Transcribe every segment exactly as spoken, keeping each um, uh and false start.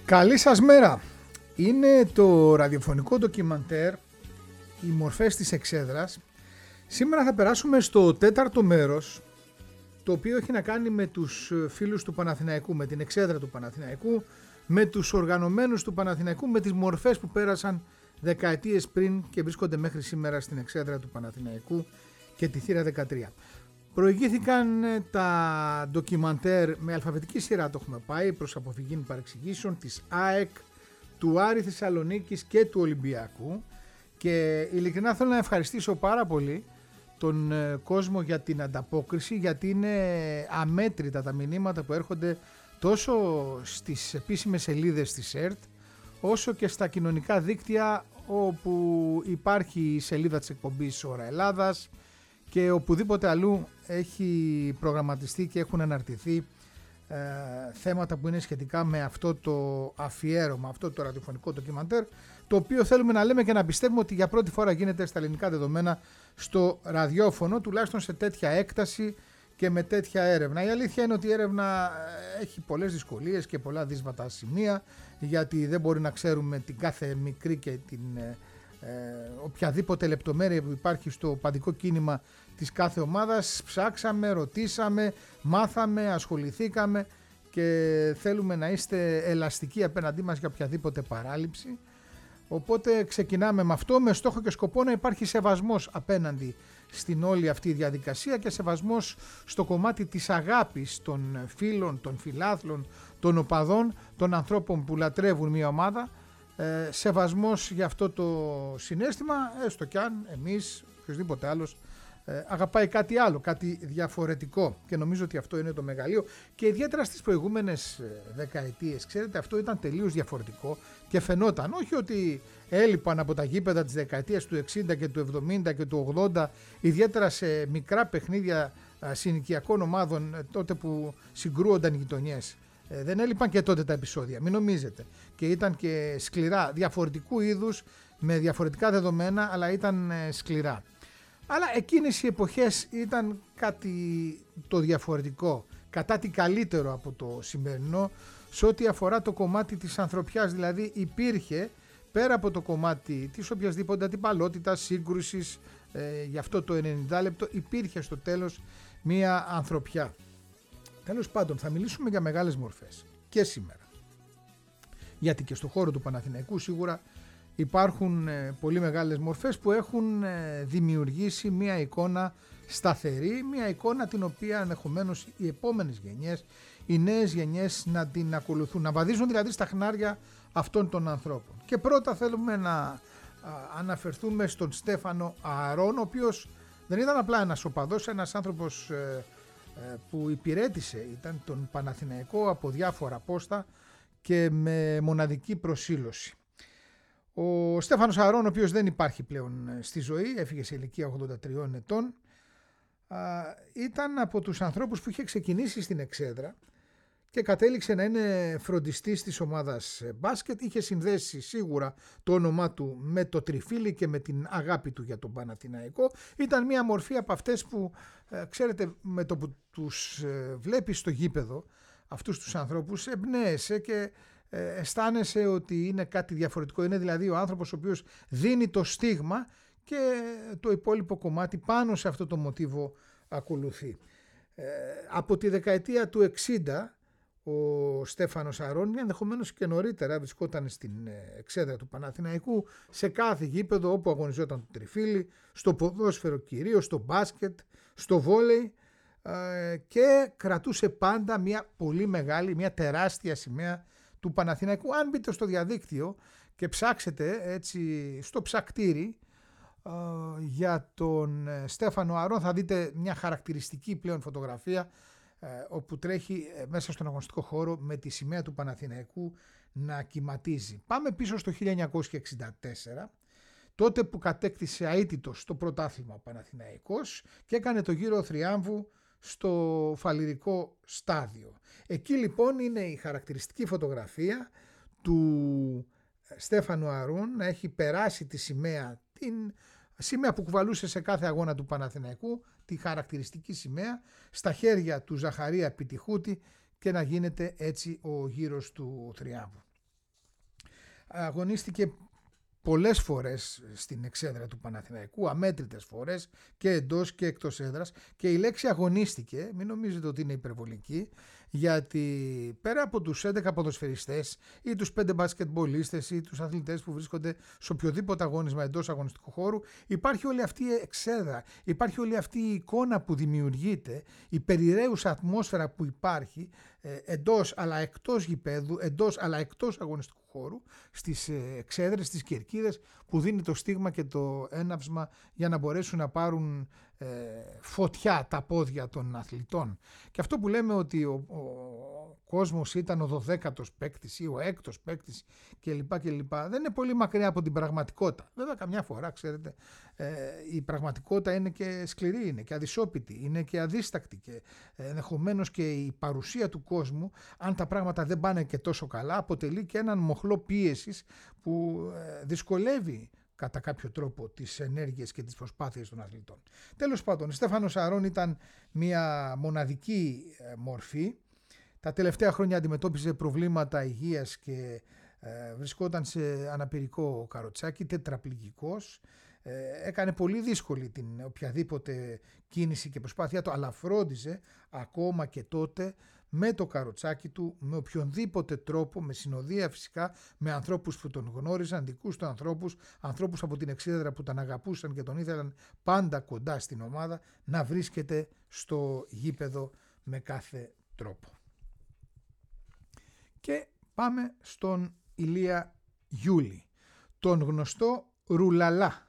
Καλή σας μέρα. Είναι το ραδιοφωνικό ντοκιμαντέρ «Οι μορφές της εξέδρας». Σήμερα θα περάσουμε στο τέταρτο μέρος, το οποίο έχει να κάνει με τους φίλους του Παναθηναϊκού, με την εξέδρα του Παναθηναϊκού, με τους οργανωμένους του Παναθηναϊκού, με τις μορφές που πέρασαν δεκαετίες πριν και βρίσκονται μέχρι σήμερα στην εξέδρα του Παναθηναϊκού και τη θύρα δεκατρία. Προηγήθηκαν τα ντοκιμαντέρ με αλφαβητική σειρά, το έχουμε πάει, προς αποφυγή παρεξηγήσεων, της ΑΕΚ, του Άρη Θεσσαλονίκης και του Ολυμπιακού, και ειλικρινά θέλω να ευχαριστήσω πάρα πολύ τον κόσμο για την ανταπόκριση, γιατί είναι αμέτρητα τα μηνύματα που έρχονται τόσο στις επίσημες σελίδες της ΕΡΤ όσο και στα κοινωνικά δίκτυα, όπου υπάρχει η σελίδα της εκπομπής Ώρα Ελλάδας και οπουδήποτε αλλού έχει προγραμματιστεί και έχουν αναρτηθεί ε, θέματα που είναι σχετικά με αυτό το αφιέρωμα, αυτό το ραδιοφωνικό ντοκιμαντέρ, το οποίο θέλουμε να λέμε και να πιστεύουμε ότι για πρώτη φορά γίνεται στα ελληνικά δεδομένα στο ραδιόφωνο, τουλάχιστον σε τέτοια έκταση και με τέτοια έρευνα. Η αλήθεια είναι ότι η έρευνα έχει πολλές δυσκολίες και πολλά δύσβατα σημεία, γιατί δεν μπορεί να ξέρουμε την κάθε μικρή και την ε, οποιαδήποτε λεπτομέρεια που υπάρχει στο παντικό κίνημα της κάθε ομάδας. Ψάξαμε, ρωτήσαμε, μάθαμε, ασχοληθήκαμε και θέλουμε να είστε ελαστικοί απέναντί μας για οποιαδήποτε παράληψη. Οπότε ξεκινάμε με αυτό, με στόχο και σκοπό να υπάρχει σεβασμός απέναντι στην όλη αυτή διαδικασία και σεβασμός στο κομμάτι της αγάπης των φίλων, των φιλάθλων, των οπαδών, των ανθρώπων που λατρεύουν μια ομάδα. Ε, σεβασμός για αυτό το συναίσθημα, έστω κι αν εμείς, οποιοδήποτε άλλος, ε, αγαπάει κάτι άλλο, κάτι διαφορετικό, και νομίζω ότι αυτό είναι το μεγαλείο, και ιδιαίτερα στις προηγούμενες δεκαετίες, ξέρετε, αυτό ήταν τελείως διαφορετικό και φαινόταν, όχι ότι έλειπαν από τα γήπεδα της δεκαετίας του εξήντα και του εβδομήντα και του ογδόντα, ιδιαίτερα σε μικρά παιχνίδια συνοικιακών ομάδων, τότε που συγκρούονταν οι γειτονιές. Ε, δεν έλειπαν και τότε τα επεισόδια, μην νομίζετε, και ήταν και σκληρά, διαφορετικού είδους, με διαφορετικά δεδομένα, αλλά ήταν ε, σκληρά. Αλλά εκείνες οι εποχές ήταν κάτι το διαφορετικό, κατά τι καλύτερο από το σημερινό, σε ό,τι αφορά το κομμάτι της ανθρωπιάς. Δηλαδή υπήρχε, πέρα από το κομμάτι της οποιασδήποτε αντιπαλότητας, σύγκρουσης, ε, για αυτό το ενενήντα λεπτό, υπήρχε στο τέλος μία ανθρωπιά. Τέλος πάντων, θα μιλήσουμε για μεγάλες μορφές και σήμερα, γιατί και στο χώρο του Παναθηναϊκού σίγουρα υπάρχουν ε, πολύ μεγάλες μορφές που έχουν ε, δημιουργήσει μια εικόνα σταθερή, μια εικόνα την οποία ενδεχομένως οι επόμενες γενιές, οι νέες γενιές να την ακολουθούν, να βαδίζουν δηλαδή στα χνάρια αυτών των ανθρώπων. Και πρώτα θέλουμε να α, αναφερθούμε στον Στέφανο Ααρών, ο οποίος δεν ήταν απλά ένας οπαδός, ένας άνθρωπος ε, ε, που υπηρέτησε, ήταν τον Παναθηναϊκό από διάφορα πόστα και με μοναδική προσήλωση. Ο Στέφανος Ααρών, ο οποίος δεν υπάρχει πλέον στη ζωή, έφυγε σε ηλικία ογδόντα τριών ετών, ήταν από τους ανθρώπους που είχε ξεκινήσει στην εξέδρα και κατέληξε να είναι φροντιστής της ομάδας μπάσκετ. Είχε συνδέσει σίγουρα το όνομά του με το τριφύλι και με την αγάπη του για τον Παναθηναϊκό. Ήταν μια μορφή από αυτές που, ξέρετε, με το που τους βλέπεις στο γήπεδο, αυτούς τους ανθρώπους, εμπνέεσαι και αισθάνεσαι ότι είναι κάτι διαφορετικό. Είναι δηλαδή ο άνθρωπος ο οποίος δίνει το στίγμα και το υπόλοιπο κομμάτι πάνω σε αυτό το μοτίβο ακολουθεί. Ε, από τη δεκαετία του εξήντα ο Στέφανος Ααρών, ενδεχομένως και νωρίτερα, βρισκόταν στην εξέδρα του Παναθηναϊκού, σε κάθε γήπεδο όπου αγωνιζόταν το τριφύλι, στο ποδόσφαιρο κυρίως, στο μπάσκετ, στο βόλεϊ, ε, και κρατούσε πάντα μια πολύ μεγάλη, μια τεράστια σημαία του Παναθηναϊκού. Αν μπείτε στο διαδίκτυο και ψάξετε έτσι στο ψακτήρι ε, για τον Στέφανο Ααρών, θα δείτε μια χαρακτηριστική πλέον φωτογραφία ε, όπου τρέχει μέσα στον αγωνιστικό χώρο με τη σημαία του Παναθηναϊκού να κυματίζει. Πάμε πίσω στο χίλια εννιακόσια εξήντα τέσσερα, τότε που κατέκτησε αίτητος το πρωτάθλημα ο Παναθηναϊκός και έκανε το γύρο θριάμβου στο Φαλιρικό στάδιο. Εκεί λοιπόν είναι η χαρακτηριστική φωτογραφία του Στέφανου Ααρών να έχει περάσει τη σημαία, την σημαία που κουβαλούσε σε κάθε αγώνα του Παναθηναϊκού, τη χαρακτηριστική σημαία, στα χέρια του Ζαχαρία Πιτιχούτη, και να γίνεται έτσι ο γύρος του θριάμβου. αγωνίστηκε πολλές φορές στην εξέδρα του Παναθηναϊκού, αμέτρητες φορές και εντός και εκτός έδρας, και η λέξη αγωνίστηκε, μην νομίζετε ότι είναι υπερβολική, γιατί πέρα από τους έντεκα ποδοσφαιριστές ή τους πέντε μπασκετμπολίστες ή τους αθλητές που βρίσκονται σε οποιοδήποτε αγώνισμα εντός αγωνιστικού χώρου, υπάρχει όλη αυτή η εξέδρα, υπάρχει όλη αυτή η εικόνα που δημιουργείται, η περιραίουσα ατμόσφαιρα που υπάρχει ε, εντός αλλά εκτός γηπέδου, εντός αλλά εκτός αγωνιστικού χώρου, στις εξέδρες, στις κερκίδες, που δίνει το στίγμα και το έναυσμα για να μπορέσουν να πάρουν ε, φωτιά τα πόδια των αθλητών. Και αυτό που λέμε ότι ο, ο, ο κόσμος ήταν ο δωδέκατος παίκτης ή ο έκτος παίκτης κλπ. κλπ. Δεν είναι πολύ μακριά από την πραγματικότητα. Βέβαια καμιά φορά, ξέρετε, ε, η πραγματικότητα είναι και σκληρή, είναι και αδυσόπιτη, είναι και αδίστακτη, και ενδεχομένως και η παρουσία του κόσμου, αν τα πράγματα δεν πάνε και τόσο καλά, αποτελεί και έναν μοχλό πίεσης που ε, δυσκολεύει κατά κάποιο τρόπο τις ενέργειες και τις προσπάθειες των αθλητών. Τέλος πάντων, ο Στέφανος Αρών ήταν μια μοναδική μορφή. Τα τελευταία χρόνια αντιμετώπιζε προβλήματα υγείας και ε, βρισκόταν σε αναπηρικό καροτσάκι, τετραπληγικός. Ε, έκανε πολύ δύσκολη την οποιαδήποτε κίνηση και προσπάθεια του, αλλά φρόντιζε ακόμα και τότε με το καροτσάκι του, με οποιονδήποτε τρόπο, με συνοδεία φυσικά, με ανθρώπους που τον γνώριζαν, δικούς του ανθρώπους, ανθρώπους από την εξέδρα που τον αγαπούσαν και τον ήθελαν πάντα κοντά στην ομάδα, να βρίσκεται στο γήπεδο με κάθε τρόπο. Και πάμε στον Ηλία Γιούλη, τον γνωστό Ρουλαλά.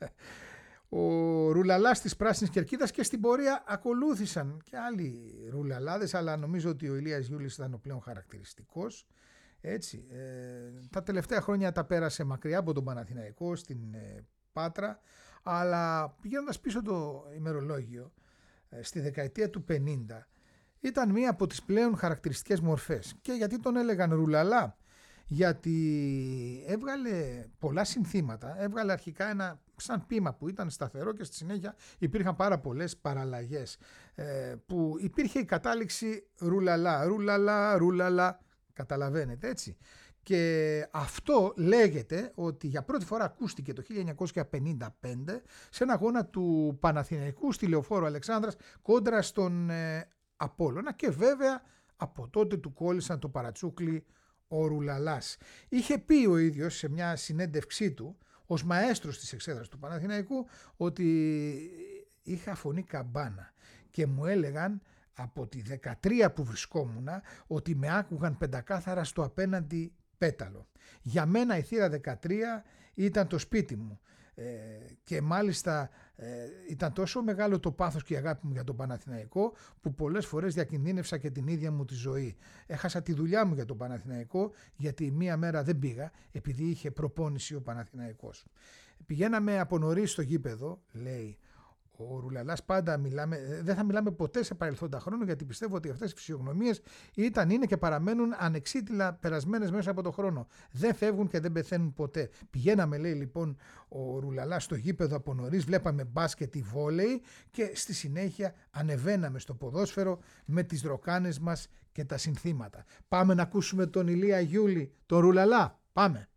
Ο Ρουλαλάς της Πράσινης Κερκίδας, και στην πορεία ακολούθησαν και άλλοι Ρουλαλάδες, αλλά νομίζω ότι ο Ηλίας Γιούλης ήταν ο πλέον χαρακτηριστικός. Έτσι, ε, τα τελευταία χρόνια τα πέρασε μακριά από τον Παναθηναϊκό στην ε, Πάτρα, αλλά πηγαίνοντας πίσω το ημερολόγιο, ε, στη δεκαετία του πενήντα, ήταν μία από τις πλέον χαρακτηριστικές μορφές. Και γιατί τον έλεγαν Ρουλαλά? Γιατί έβγαλε πολλά συνθήματα, έβγαλε αρχικά ένα σαν ποίημα που ήταν σταθερό και στη συνέχεια υπήρχαν πάρα πολλές παραλλαγές, ε, που υπήρχε η κατάληξη Ρουλαλά, Ρουλαλά, Ρουλαλά, καταλαβαίνετε, έτσι. Και αυτό λέγεται ότι για πρώτη φορά ακούστηκε το χίλια εννιακόσια πενήντα πέντε σε ένα αγώνα του Παναθηναϊκού στη Λεωφόρο Αλεξάνδρας κόντρα στον ε, Απόλλωνα, και βέβαια από τότε του κόλλησαν το παρατσούκλι ο Ρουλαλάς. Είχε πει ο ίδιος σε μια συνέντευξή του ως μαέστρος της εξέδρας του Παναθηναϊκού ότι είχα φωνή καμπάνα και μου έλεγαν από τη δεκατρία που βρισκόμουνα ότι με άκουγαν πεντακάθαρα στο απέναντι πέταλο. Για μένα η θύρα δεκατρία ήταν το σπίτι μου. Ε, και μάλιστα ε, ήταν τόσο μεγάλο το πάθος και η αγάπη μου για τον Παναθηναϊκό που πολλές φορές διακινδύνευσα και την ίδια μου τη ζωή. Έχασα τη δουλειά μου για τον Παναθηναϊκό, γιατί μία μέρα δεν πήγα επειδή είχε προπόνηση ο Παναθηναϊκός. Πηγαίναμε από νωρίς στο γήπεδο, λέει ο Ρουλαλάς, πάντα μιλάμε, δεν θα μιλάμε ποτέ σε παρελθόντα χρόνο, γιατί πιστεύω ότι αυτές οι φυσιογνωμίες ήταν, είναι και παραμένουν ανεξίτηλα περασμένες μέσα από το χρόνο. Δεν φεύγουν και δεν πεθαίνουν ποτέ. Πηγαίναμε, λέει λοιπόν ο Ρουλαλάς, στο γήπεδο από νωρίς, βλέπαμε μπάσκετ ή βόλεϊ και στη συνέχεια ανεβαίναμε στο ποδόσφαιρο με τις ροκάνες μας και τα συνθήματα. Πάμε να ακούσουμε τον Ηλία Γιούλη, τον Ρουλαλά. Πάμε.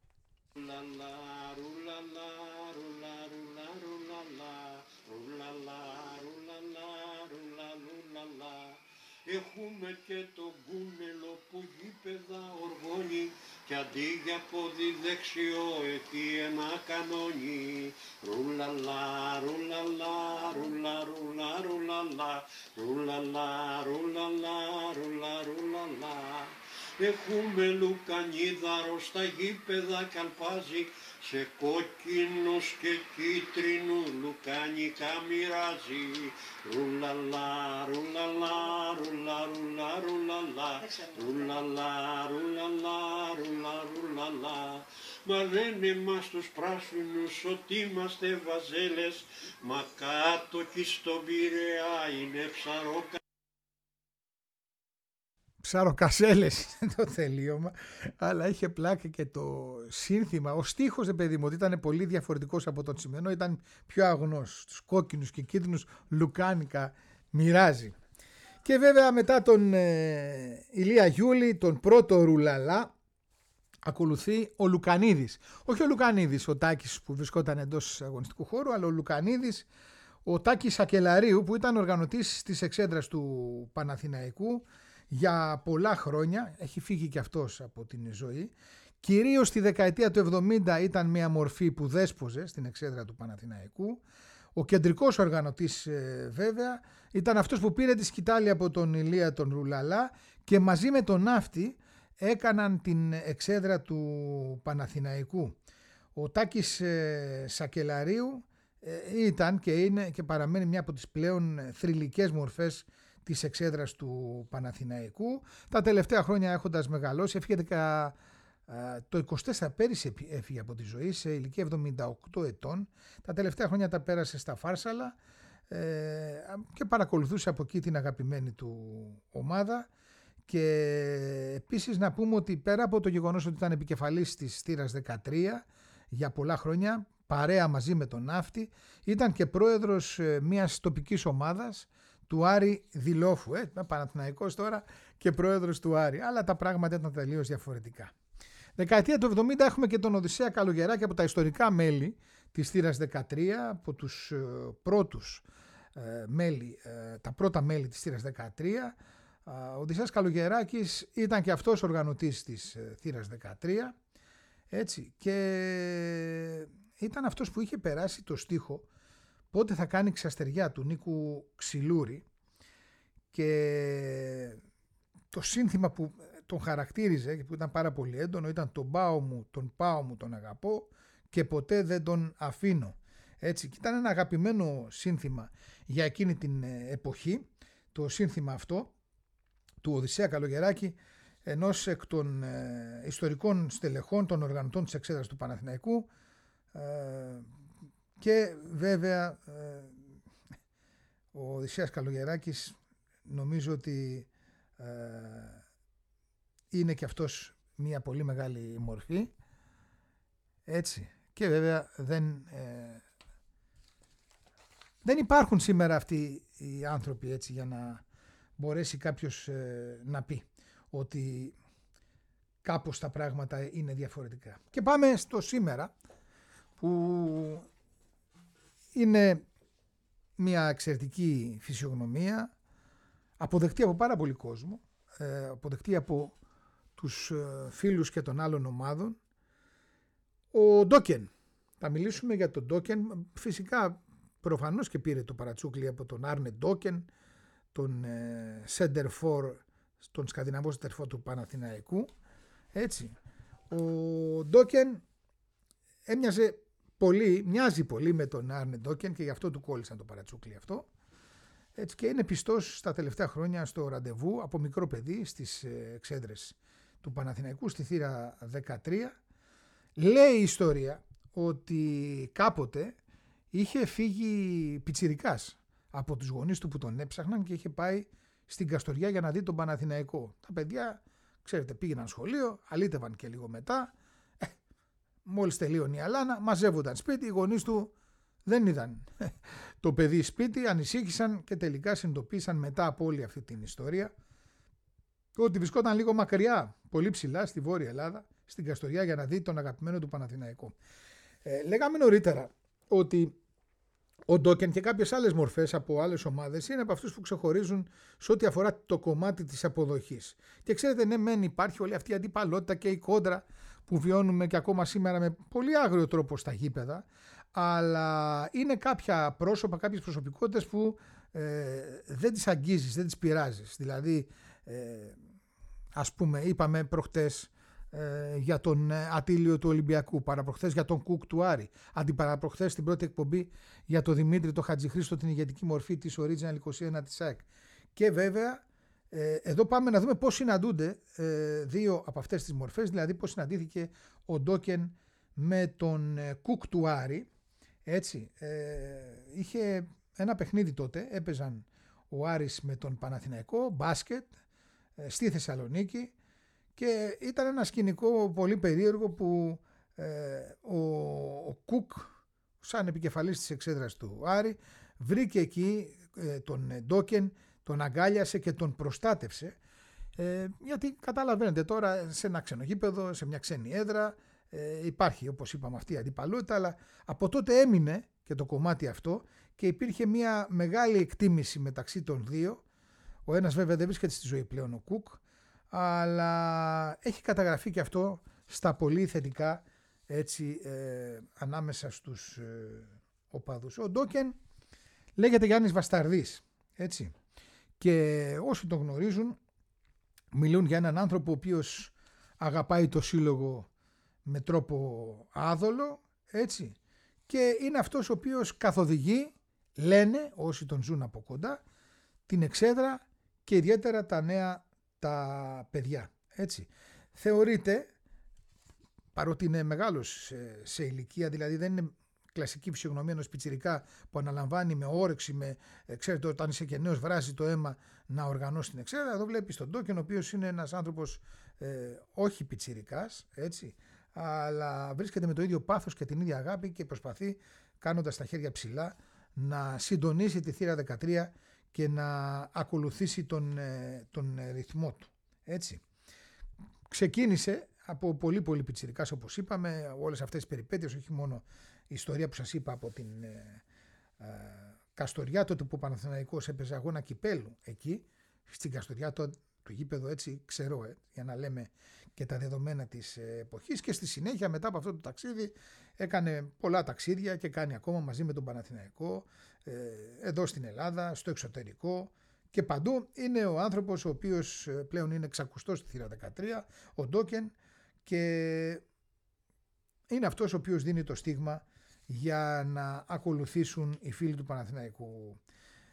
Έχουμε και το γκούνελο που γήπεδα οργώνει κι αντί για πόδι δεξιό έχει ένα κανόνι. Ρουλαλά, ρουλαλά, ρουλα, ρουλα, ρουλαλά, ρουλαλά, ρουλαλά, ρουλα, ρουλαλά. Έχουμε λουκανίδαρο στα γήπεδα καλπάζει, σε κόκκινους και κίτρινους λουκάνικα μοιράζει. Ρουλαλά, ρουλαλά, ρουλα, ρουλα, ρουλαλά, ρουλαλά, ρουλαλά, ρουλα, ρουλαλά. Μα λένε μας τους πράσινους ότι είμαστε βαζέλες, μα κάτω κι στον Πειραιά είναι ψαρόκα. Ψαροκασέλες είναι το τελείωμα, αλλά είχε πλάκα και το σύνθημα. Ο στίχος, δε παιδί μου, ότι ήταν πολύ διαφορετικός από τον σημερινό, ήταν πιο αγνός. Τους κόκκινους και κίτρινους λουκάνικα μοιράζει. Και βέβαια μετά τον ε, Ηλία Γιούλη, τον πρώτο Ρουλαλά, ακολουθεί ο Λουκανίδης. Όχι ο Λουκανίδης, ο Τάκης που βρισκόταν εντός αγωνιστικού χώρου, αλλά ο Λουκανίδης, ο Τάκης Σακελαρίου, που ήταν οργανωτής της εξέδρας του Παναθηναϊκού για πολλά χρόνια. Έχει φύγει και αυτός από την ζωή. Κυρίως στη δεκαετία του εβδομήντα ήταν μια μορφή που δέσποζε στην εξέδρα του Παναθηναϊκού. Ο κεντρικός οργανωτής βέβαια ήταν αυτός που πήρε τη σκητάλη από τον Ηλία τον Ρουλαλά και μαζί με τον Ναύτη έκαναν την εξέδρα του Παναθηναϊκού. Ο Τάκης Σακελαρίου ήταν και είναι και παραμένει μια από τις πλέον θρυλικές μορφές της εξέδρας του Παναθηναϊκού. Τα τελευταία χρόνια έχοντας μεγαλώσει, έφυγε το είκοσι τέσσερα πέρυσι έφυγε από τη ζωή σε ηλικία εβδομήντα οκτώ ετών. Τα τελευταία χρόνια τα πέρασε στα Φάρσαλα και παρακολουθούσε από εκεί την αγαπημένη του ομάδα. Και επίσης να πούμε ότι πέρα από το γεγονός ότι ήταν επικεφαλής της θύρας δεκατρία για πολλά χρόνια, παρέα μαζί με τον Ναύτη, ήταν και πρόεδρος μιας τοπικής ομάδας του Άρη Δηλόφου, ε, Παναθηναϊκός τώρα και πρόεδρος του Άρη, αλλά τα πράγματα ήταν τελείως διαφορετικά. Δεκαετία του εβδομήντα έχουμε και τον Οδυσσέα Καλογεράκη από τα ιστορικά μέλη της θύρας δεκατρία, από τους ε, πρώτους ε, μέλη, ε, τα πρώτα μέλη της θύρας δεκατρία. Ο Οδυσσέας Καλογεράκης ήταν και αυτός οργανωτής της ε, θύρας δεκατρία, έτσι, και ήταν αυτός που είχε περάσει το στίχο «Πότε θα κάνει ξαστεριά» του Νίκου Ξυλούρη, και το σύνθημα που τον χαρακτήριζε και που ήταν πάρα πολύ έντονο ήταν «Τον πάω μου, τον πάω μου, τον αγαπώ και ποτέ δεν τον αφήνω». Έτσι, και ήταν ένα αγαπημένο σύνθημα για εκείνη την εποχή, το σύνθημα αυτό του Οδυσσέα Καλογεράκη, ενός εκ των ε, ιστορικών στελεχών των οργανωτών της εξέδρας του Παναθηναϊκού, ε, και βέβαια ε, ο Οδυσσέας Καλογεράκης νομίζω ότι ε, είναι και αυτός μια πολύ μεγάλη μορφή, έτσι, και βέβαια δεν, ε, δεν υπάρχουν σήμερα αυτοί οι άνθρωποι, έτσι, για να μπορέσει κάποιος ε, να πει ότι κάπως τα πράγματα είναι διαφορετικά. Και πάμε στο σήμερα, που είναι μια εξαιρετική φυσιογνωμία, αποδεκτή από πάρα πολύ κόσμο, ε, αποδεκτή από τους ε, φίλους και των άλλων ομάδων. Ο Ντόκεν, θα μιλήσουμε για τον Ντόκεν, φυσικά προφανώς και πήρε το παρατσούκλι από τον Άρνε Ντόκεν, τον ε, center for, τον σκανδιναβό center for του Παναθηναϊκού, έτσι. Ο Ντόκεν έμοιαζε πολύ, μοιάζει πολύ με τον Άρνε Ντόκεν και γι' αυτό του κόλλησαν το παρατσούκλι αυτό, έτσι, και είναι πιστός στα τελευταία χρόνια στο ραντεβού από μικρό παιδί στις εξέδρες του Παναθηναϊκού στη θύρα δεκατρία. Λέει η ιστορία ότι κάποτε είχε φύγει πιτσιρικάς από τους γονείς του που τον έψαχναν και είχε πάει στην Καστοριά για να δει τον Παναθηναϊκό. Τα παιδιά, ξέρετε, πήγαιναν σχολείο, αλήτευαν και λίγο μετά. Ε, μόλις τελείωνε η αλάνα, μαζεύονταν σπίτι, οι γονείς του δεν είδαν το παιδί σπίτι, ανησύχησαν και τελικά συνειδητοποίησαν μετά από όλη αυτή την ιστορία ότι βρισκόταν λίγο μακριά, πολύ ψηλά στη Βόρεια Ελλάδα, στην Καστοριά, για να δει τον αγαπημένο του Παναθηναϊκό. Ε, λέγαμε νωρίτερα ότι ο Ντόκεν και κάποιες άλλες μορφές από άλλες ομάδες είναι από αυτούς που ξεχωρίζουν σε ό,τι αφορά το κομμάτι της αποδοχής. Και ξέρετε, ναι, μεν υπάρχει όλη αυτή η αντιπαλότητα και η κόντρα που βιώνουμε και ακόμα σήμερα με πολύ άγριο τρόπο στα γήπεδα, αλλά είναι κάποια πρόσωπα, κάποιες προσωπικότητες που ε, δεν τις αγγίζεις, δεν τις πειράζεις. Δηλαδή, ε, ας πούμε, είπαμε προχτές ε, για τον Ατήλιο του Ολυμπιακού, παραπροχθές για τον Κουκ του Άρη, αντιπαραπροχθές στην πρώτη εκπομπή για τον Δημήτρη το Χατζηχρήστο, την ηγετική μορφή της Original είκοσι ένα της ΑΕΚ. Και βέβαια ε, εδώ πάμε να δούμε πώς συναντούνται ε, δύο από αυτές τις μορφές, δηλαδή πώς συναντήθηκε ο Ντόκεν με τον ε, Κουκ του Άρη. Έτσι, ε, είχε ένα παιχνίδι τότε, έπαιζαν ο Άρης με τον Παναθηναϊκό, μπάσκετ, ε, στη Θεσσαλονίκη, και ήταν ένα σκηνικό πολύ περίεργο που ε, ο, ο Κουκ, σαν επικεφαλής της εξέδρας του Άρη, βρήκε εκεί ε, τον Ντόκεν, τον αγκάλιασε και τον προστάτευσε, Ε, γιατί καταλαβαίνετε τώρα σε ένα ξενογήπεδο, σε μια ξένη έδρα, ε, υπάρχει όπως είπαμε αυτή η αντιπαλότητα, αλλά από τότε έμεινε και το κομμάτι αυτό και υπήρχε μια μεγάλη εκτίμηση μεταξύ των δύο. Ο ένας βέβαια δεν βρίσκεται στη ζωή πλέον, ο Κουκ, αλλά έχει καταγραφεί και αυτό στα πολύ θετικά, έτσι, ε, ανάμεσα στους ε, οπαδούς. Ο Ντόκεν λέγεται Γιάννης Βασταρδής, έτσι, και όσοι τον γνωρίζουν μιλούν για έναν άνθρωπο ο οποίος αγαπάει το σύλλογο με τρόπο άδολο, έτσι, και είναι αυτός ο οποίος καθοδηγεί, λένε όσοι τον ζουν από κοντά, την εξέδρα και ιδιαίτερα τα νέα τα παιδιά, έτσι. Θεωρείται, παρότι είναι μεγάλος σε, σε ηλικία, δηλαδή δεν είναι κλασική φυσιογνωμία ενός πιτσιρικά που αναλαμβάνει με όρεξη, με, ξέρετε, όταν είσαι και νέος βράζει το αίμα να οργανώσει την εξέδρα. Εδώ βλέπεις τον Ντόκεν, ο οποίος είναι ένας άνθρωπος ε, όχι πιτσιρικάς, έτσι, αλλά βρίσκεται με το ίδιο πάθος και την ίδια αγάπη και προσπαθεί, κάνοντας τα χέρια ψηλά, να συντονίσει τη θύρα δεκατρία και να ακολουθήσει τον, τον ρυθμό του, έτσι. Ξεκίνησε από πολύ πολύ πιτσιρικάς, όπως είπαμε, όλες αυτές τις περιπέτειες, όχι μόνο η ιστορία που σας είπα από την ε, ε, Καστοριά, τότε που ο Παναθηναϊκός έπαιζε αγώνα κυπέλου εκεί, στην Καστοριά, το, το γήπεδο, έτσι, ξέρω, ε, για να λέμε και τα δεδομένα της εποχής, και στη συνέχεια μετά από αυτό το ταξίδι έκανε πολλά ταξίδια και κάνει ακόμα μαζί με τον Παναθηναϊκό, ε, εδώ στην Ελλάδα, στο εξωτερικό και παντού. Είναι ο άνθρωπος ο οποίος πλέον είναι εξακουστός στη θύρα δεκατρία, ο Ντόκεν, και είναι αυτός ο οποίος δίνει το στίγμα για να ακολουθήσουν οι φίλοι του Παναθηναϊκού.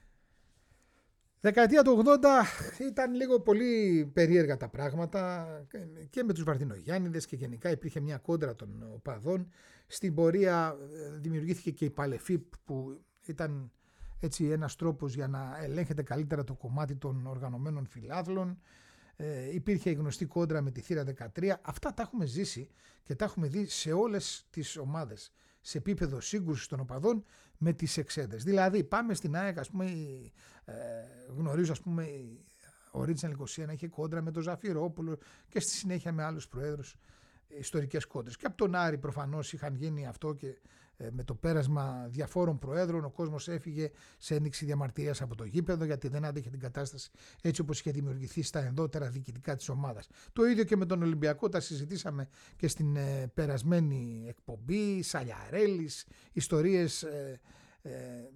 Δεκαετία του ογδόντα ήταν λίγο πολύ περίεργα τα πράγματα και με τους Βαρδινογιάννηδες και γενικά υπήρχε μια κόντρα των οπαδών. Στην πορεία δημιουργήθηκε και η Παλεφίπ, που ήταν, έτσι, ένας τρόπος για να ελέγχεται καλύτερα το κομμάτι των οργανωμένων φιλάθλων. Ε, υπήρχε η γνωστή κόντρα με τη θύρα δεκατρία. Αυτά τα έχουμε ζήσει και τα έχουμε δει σε όλες τις ομάδες, σε επίπεδο σύγκρουσης των οπαδών με τις εξέδρες. Δηλαδή πάμε στην ΑΕΚ, ας πούμε, ε, γνωρίζω, ας πούμε, ο Ρίτσαν είκοσι ένα είχε κόντρα με τον Ζαφυρόπουλο και στη συνέχεια με άλλους προέδρους, ιστορικές κόντρες. Και από τον Άρη προφανώς είχαν γίνει αυτό, και ε, με το πέρασμα διαφόρων προέδρων ο κόσμος έφυγε σε ένδειξη διαμαρτυρίας από το γήπεδο, γιατί δεν άντεχε την κατάσταση έτσι όπως είχε δημιουργηθεί στα ενδότερα διοικητικά της ομάδας. Το ίδιο και με τον Ολυμπιακό, τα συζητήσαμε και στην ε, περασμένη εκπομπή, Σαλιαρέλης, ιστορίες ε, ε,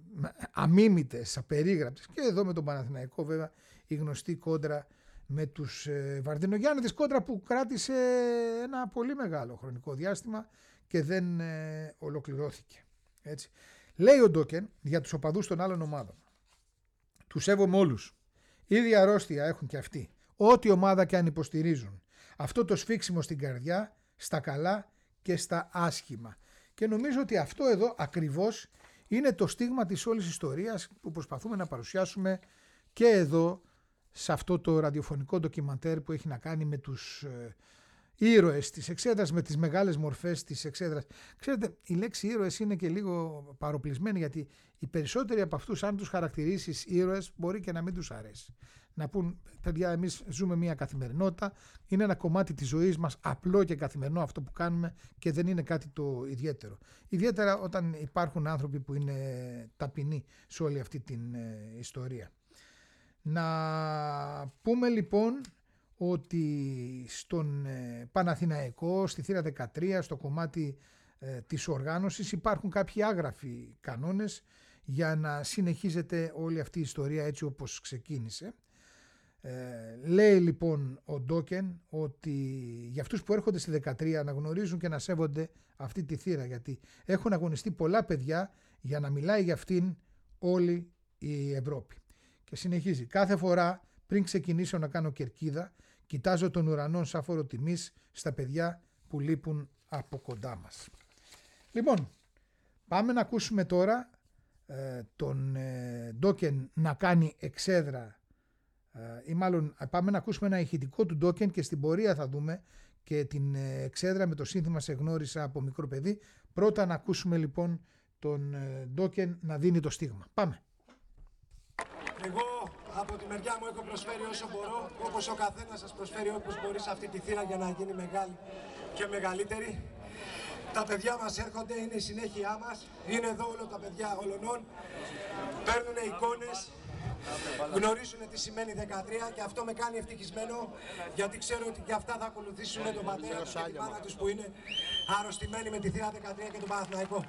αμίμητες, απερίγραπτες, και εδώ με τον Παναθηναϊκό βέβαια η γνωστή κόντρα με τους ε, Βαρδινογιάννηδες, κόντρα που κράτησε ένα πολύ μεγάλο χρονικό διάστημα και δεν ε, ολοκληρώθηκε, έτσι. Λέει ο Ντόκεν για τους οπαδούς των άλλων ομάδων: τους σέβομαι όλους, ίδια αρρώστια έχουν και αυτοί, ό,τι ομάδα και αν υποστηρίζουν, αυτό το σφίξιμο στην καρδιά, στα καλά και στα άσχημα. Και νομίζω ότι αυτό εδώ ακριβώς είναι το στίγμα της όλης ιστορίας που προσπαθούμε να παρουσιάσουμε και εδώ, σε αυτό το ραδιοφωνικό ντοκιμαντέρ που έχει να κάνει με τους ε, ήρωες της εξέδρας, με τις μεγάλες μορφές της εξέδρας. Ξέρετε, η λέξη ήρωες είναι και λίγο παροπλισμένη, γιατί οι περισσότεροι από αυτούς, αν τους χαρακτηρίσεις ήρωες, μπορεί και να μην τους αρέσει. Να πούν, παιδιά, εμείς ζούμε μια καθημερινότητα, είναι ένα κομμάτι της ζωής μας, απλό και καθημερινό αυτό που κάνουμε, και δεν είναι κάτι το ιδιαίτερο. Ιδιαίτερα όταν υπάρχουν άνθρωποι που είναι ταπεινοί σε όλη αυτή την ε, ιστορία. Να πούμε λοιπόν ότι στον ε, Παναθηναϊκό, στη θύρα δεκατρία, στο κομμάτι ε, της οργάνωσης, υπάρχουν κάποιοι άγραφοι κανόνες για να συνεχίζεται όλη αυτή η ιστορία έτσι όπως ξεκίνησε. Ε, λέει λοιπόν ο Ντόκεν ότι για αυτούς που έρχονται στη δεκατρία να γνωρίζουν και να σέβονται αυτή τη θύρα, γιατί έχουν αγωνιστεί πολλά παιδιά για να μιλάει για αυτήν όλη η Ευρώπη. Και συνεχίζει: κάθε φορά πριν ξεκινήσω να κάνω κερκίδα, κοιτάζω τον ουρανό σαν φόρο τιμής στα παιδιά που λείπουν από κοντά μας. Λοιπόν, πάμε να ακούσουμε τώρα ε, τον ε, Ντόκεν να κάνει εξέδρα, ε, ή μάλλον πάμε να ακούσουμε ένα ηχητικό του Ντόκεν, και στην πορεία θα δούμε και την ε, εξέδρα με το σύνθημα «Σε γνώρισα από μικρό παιδί». Πρώτα να ακούσουμε λοιπόν τον ε, Ντόκεν να δίνει το στίγμα. Πάμε. Εγώ Από τη μεριά μου έχω προσφέρει όσο μπορώ, όπως ο καθένας σας προσφέρει όπως μπορεί σε αυτή τη θύρα για να γίνει μεγάλη και μεγαλύτερη. Τα παιδιά μας έρχονται, είναι η συνέχειά μας, είναι εδώ όλα τα παιδιά ολονών, παίρνουν εικόνες, γνωρίζουν τι σημαίνει δεκατρία και αυτό με κάνει ευτυχισμένο, γιατί ξέρω ότι και αυτά θα ακολουθήσουν τον πατέρα τους και τη μάνα τους που είναι αρρωστημένοι με τη θύρα δεκατρία και τον Παναθηναϊκό.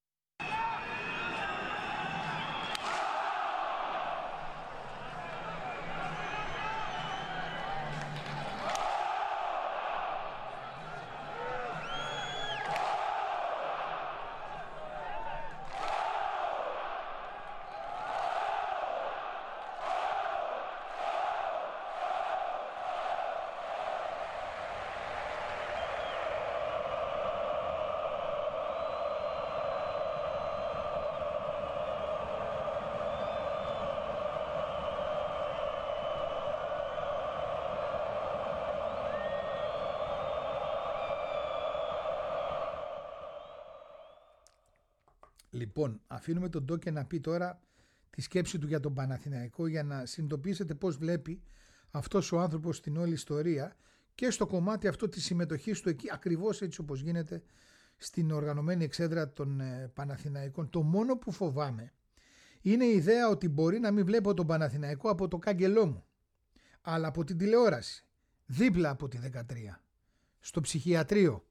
Λοιπόν, αφήνουμε τον Ντόκε να πει τώρα τη σκέψη του για τον Παναθηναϊκό, για να συνειδητοποιήσετε πώς βλέπει αυτός ο άνθρωπος την όλη ιστορία και στο κομμάτι αυτό της συμμετοχής του εκεί, ακριβώς έτσι όπως γίνεται στην οργανωμένη εξέδρα των ε, Παναθηναϊκών. Το μόνο που φοβάμαι είναι η ιδέα ότι μπορεί να μην βλέπω τον Παναθηναϊκό από το κάγκελό μου, αλλά από την τηλεόραση, δίπλα από τη δεκατρία, στο ψυχιατρίο.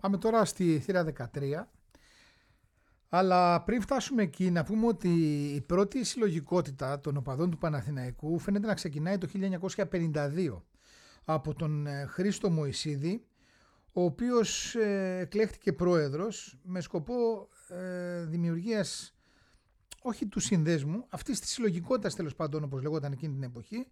Πάμε τώρα στη θύρα δεκατρία. Αλλά πριν φτάσουμε εκεί να πούμε ότι η πρώτη συλλογικότητα των οπαδών του Παναθηναϊκού φαίνεται να ξεκινάει το χίλια εννιακόσια πενήντα δύο από τον Χρήστο Μωυσίδη, ο οποίος ε, εκλέχτηκε πρόεδρος με σκοπό ε, δημιουργίας όχι του συνδέσμου, αυτής της συλλογικότητας τέλος πάντων όπως λεγόταν εκείνη την εποχή,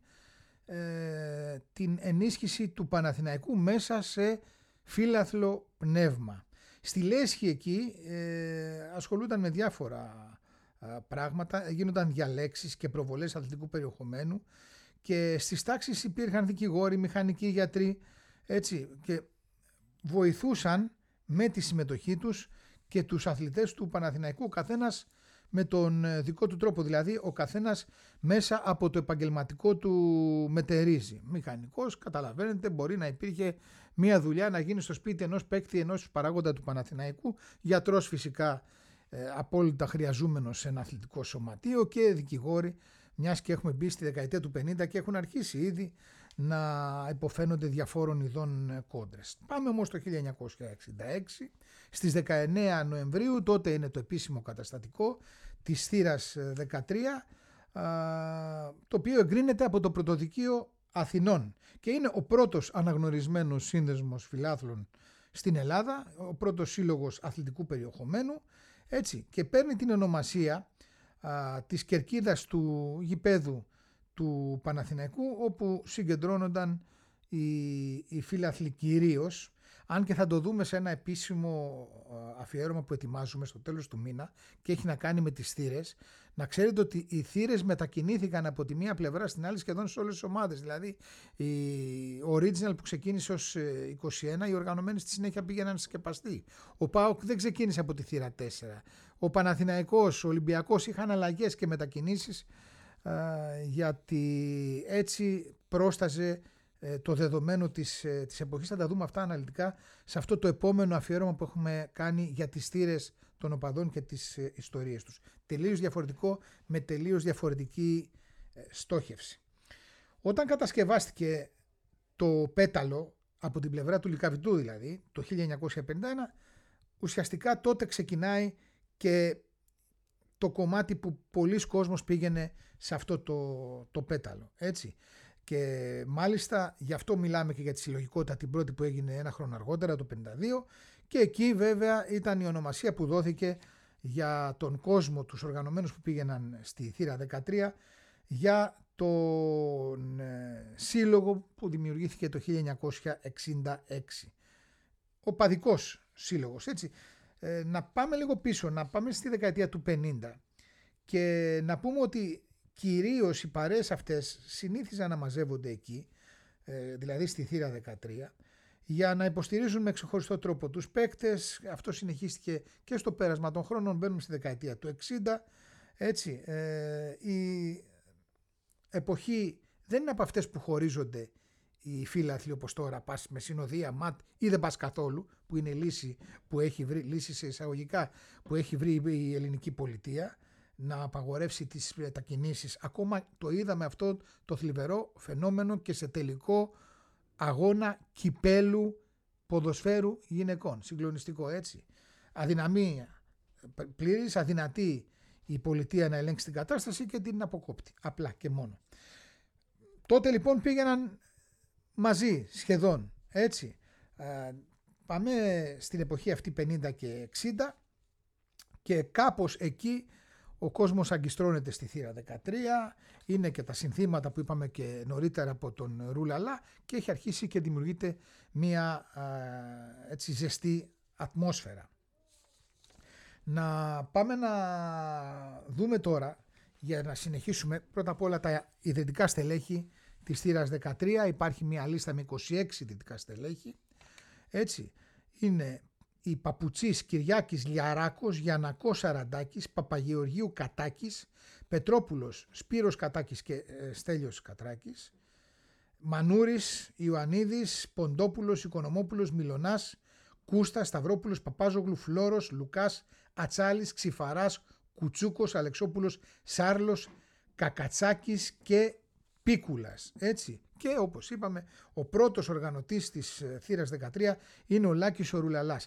ε, την ενίσχυση του Παναθηναϊκού μέσα σε φύλαθλο πνεύμα. Στη Λέσχη εκεί ε, ασχολούνταν με διάφορα ε, πράγματα, γίνονταν διαλέξεις και προβολές αθλητικού περιεχομένου και στις τάξεις υπήρχαν δικηγόροι, μηχανικοί, γιατροί, έτσι, και βοηθούσαν με τη συμμετοχή τους και τους αθλητές του Παναθηναϊκού, ο καθένας με τον δικό του τρόπο, δηλαδή ο καθένας μέσα από το επαγγελματικό του μετερίζει. Μηχανικός, καταλαβαίνετε, μπορεί να υπήρχε μια δουλειά να γίνει στο σπίτι ενός παίκτη, ενός παράγοντα του Παναθηναϊκού, γιατρός φυσικά ε, απόλυτα χρειαζούμενος σε ένα αθλητικό σωματείο και δικηγόροι, μιας και έχουμε μπει στη δεκαετία του πενήντα και έχουν αρχίσει ήδη να υποφαίνονται διαφόρων ειδών κόντρες. Πάμε όμως το χίλια εννιακόσια εξήντα έξι, στις δεκαεννέα Νοεμβρίου, τότε είναι το επίσημο καταστατικό της θύρας δεκατρία, το οποίο εγκρίνεται από το Πρωτοδικείο Αθηνών και είναι ο πρώτος αναγνωρισμένος σύνδεσμος φιλάθλων στην Ελλάδα, ο πρώτος σύλλογος αθλητικού περιεχομένου, έτσι, και παίρνει την ονομασία α, της κερκίδας του γηπέδου του Παναθηναϊκού, όπου συγκεντρώνονταν οι, οι φίλαθλοι κυρίως, αν και θα το δούμε σε ένα επίσημο αφιέρωμα που ετοιμάζουμε στο τέλος του μήνα και έχει να κάνει με τις θύρες. Να ξέρετε ότι οι θύρες μετακινήθηκαν από τη μία πλευρά στην άλλη σχεδόν σε όλες τις ομάδες. Δηλαδή η Original που ξεκίνησε ως είκοσι ένα, οι οργανωμένοι στη συνέχεια πήγαιναν σκεπαστεί. Ο ΠΑΟΚ δεν ξεκίνησε από τη θύρα τέσσερα. Ο Παναθηναϊκός, ο Ολυμπιακός είχαν αλλαγές και μετακινήσεις, γιατί έτσι πρόσταζε το δεδομένο της, της εποχής. Θα τα δούμε αυτά αναλυτικά σε αυτό το επόμενο αφιέρωμα που έχουμε κάνει για τις θύρες των οπαδών και τις ιστορίες τους. Τελείως διαφορετικό, με τελείως διαφορετική στόχευση. Όταν κατασκευάστηκε το πέταλο από την πλευρά του Λυκαβητού, δηλαδή το χίλια εννιακόσια πενήντα ένα, ουσιαστικά τότε ξεκινάει και το κομμάτι που πολλοί κόσμος πήγαινε σε αυτό το, το πέταλο, έτσι. Και μάλιστα γι' αυτό μιλάμε και για τη συλλογικότητα την πρώτη που έγινε ένα χρόνο αργότερα, το πενήντα δύο, και εκεί βέβαια ήταν η ονομασία που δόθηκε για τον κόσμο, τους οργανωμένους που πήγαιναν στη θύρα δεκατρία, για τον ε, σύλλογο που δημιουργήθηκε το χίλια εννιακόσια εξήντα έξι. Ο παδικός σύλλογος, έτσι. Ε, να πάμε λίγο πίσω, να πάμε στη δεκαετία του πενήντα και να πούμε ότι κυρίως οι παρέες αυτές συνήθιζαν να μαζεύονται εκεί, ε, δηλαδή στη θύρα δεκατρία, για να υποστηρίζουν με ξεχωριστό τρόπο τους παίκτες. Αυτό συνεχίστηκε και στο πέρασμα των χρόνων. Μπαίνουμε στη δεκαετία του εξήντα, έτσι. Ε, η εποχή δεν είναι από αυτές που χωρίζονται οι φίλαθλοι όπως τώρα, πας με συνοδεία, ματ ή δεν πας καθόλου, που είναι λύση που έχει βρει, λύση σε εισαγωγικά που έχει βρει η ελληνική πολιτεία, να απαγορεύσει τις μετακινήσεις. Ακόμα το είδαμε αυτό το θλιβερό φαινόμενο και σε τελικό αγώνα κυπέλου ποδοσφαίρου γυναικών. Συγκλονιστικό, έτσι. Αδυναμία πλήρης, αδυνατή η πολιτεία να ελέγξει την κατάσταση και την αποκόπτει. Απλά και μόνο. Τότε λοιπόν πήγαιναν μαζί σχεδόν, έτσι. Ε, πάμε στην εποχή αυτή πενήντα και εξήντα και κάπως εκεί ο κόσμος αγκιστρώνεται στη θύρα δεκατρία, είναι και τα συνθήματα που είπαμε και νωρίτερα από τον Ρουλαλά και έχει αρχίσει και δημιουργείται μια ε, έτσι ζεστή ατμόσφαιρα. Να πάμε να δούμε τώρα, για να συνεχίσουμε, πρώτα απ' όλα τα ιδρυτικά στελέχη της θύρας δεκατρία. Υπάρχει μια λίστα με είκοσι έξι ιδρυτικά στελέχη, έτσι. Είναι η Παπουτσής Κυριάκης Λιαράκος, Γιαννακός Σαραντάκης, Παπαγεωργίου Κατάκης, Πετρόπουλος Σπύρος Κατάκης και ε, Στέλιος Κατράκης, Μανούρης Ιωαννίδης, Ποντόπουλος Οικονομόπουλος, Μιλωνάς, Κούστα, Σταυρόπουλος, Παπάζογλου, Φλόρος, Λουκάς, Ατσάλης, Ξηφαράς, Κουτσούκος, Αλεξόπουλος, Σάρλος, Κακατσάκης και Πίκουλας, έτσι. Και όπως είπαμε, ο πρώτος οργανωτής της θύρας δεκατρία είναι ο Λάκης ο Ρουλαλάς.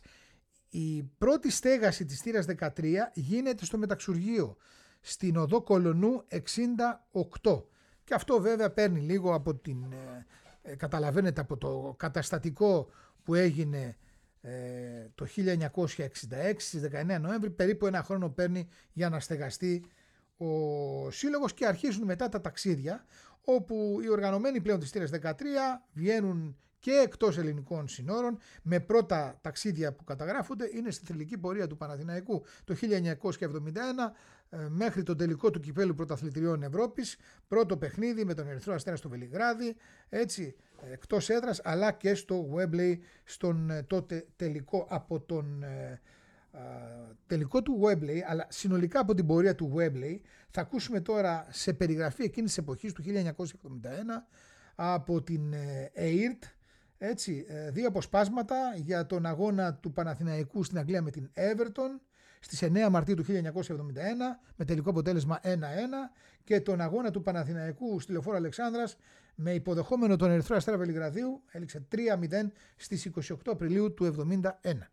Η πρώτη στέγαση της θύρας δεκατρία γίνεται στο μεταξουργείο, στην οδό Κολονού εξήντα οκτώ. Και αυτό βέβαια παίρνει λίγο από την, ε, καταλαβαίνετε, από το καταστατικό που έγινε ε, το χίλια εννιακόσια εξήντα έξι, στις δεκαεννέα Νοέμβρη, περίπου ένα χρόνο παίρνει για να στεγαστεί ο σύλλογος και αρχίζουν μετά τα ταξίδια, όπου οι οργανωμένοι πλέον της θύρας δεκατρία βγαίνουν και εκτός ελληνικών συνόρων, με πρώτα ταξίδια που καταγράφονται είναι στη θρυλική πορεία του Παναθηναϊκού το χίλια εννιακόσια εβδομήντα ένα μέχρι τον τελικό του κυπέλου πρωταθλητριών Ευρώπης, πρώτο παιχνίδι με τον Ερυθρό Αστέρα στο Βελιγράδι, έτσι, εκτός έδρας, αλλά και στο Wembley, στον τότε τελικό από τον ε, ε, τελικό του Wembley, αλλά συνολικά από την πορεία του Wembley. Θα ακούσουμε τώρα σε περιγραφή εκείνης της εποχής του χίλια εννιακόσια εβδομήντα ένα από την ε, ΕΙΡΤ, έτσι, δύο αποσπάσματα για τον αγώνα του Παναθηναϊκού στην Αγγλία με την Everton στις εννέα Μαρτίου του χίλια εννιακόσια εβδομήντα ένα με τελικό αποτέλεσμα ένα ένα, και τον αγώνα του Παναθηναϊκού στη Λεωφόρο Αλεξάνδρας με υποδεχόμενο τον Ερυθρό Αστέρα Βελιγραδίου, έληξε τρία μηδέν στις είκοσι οκτώ Απριλίου του εβδομήντα ένα.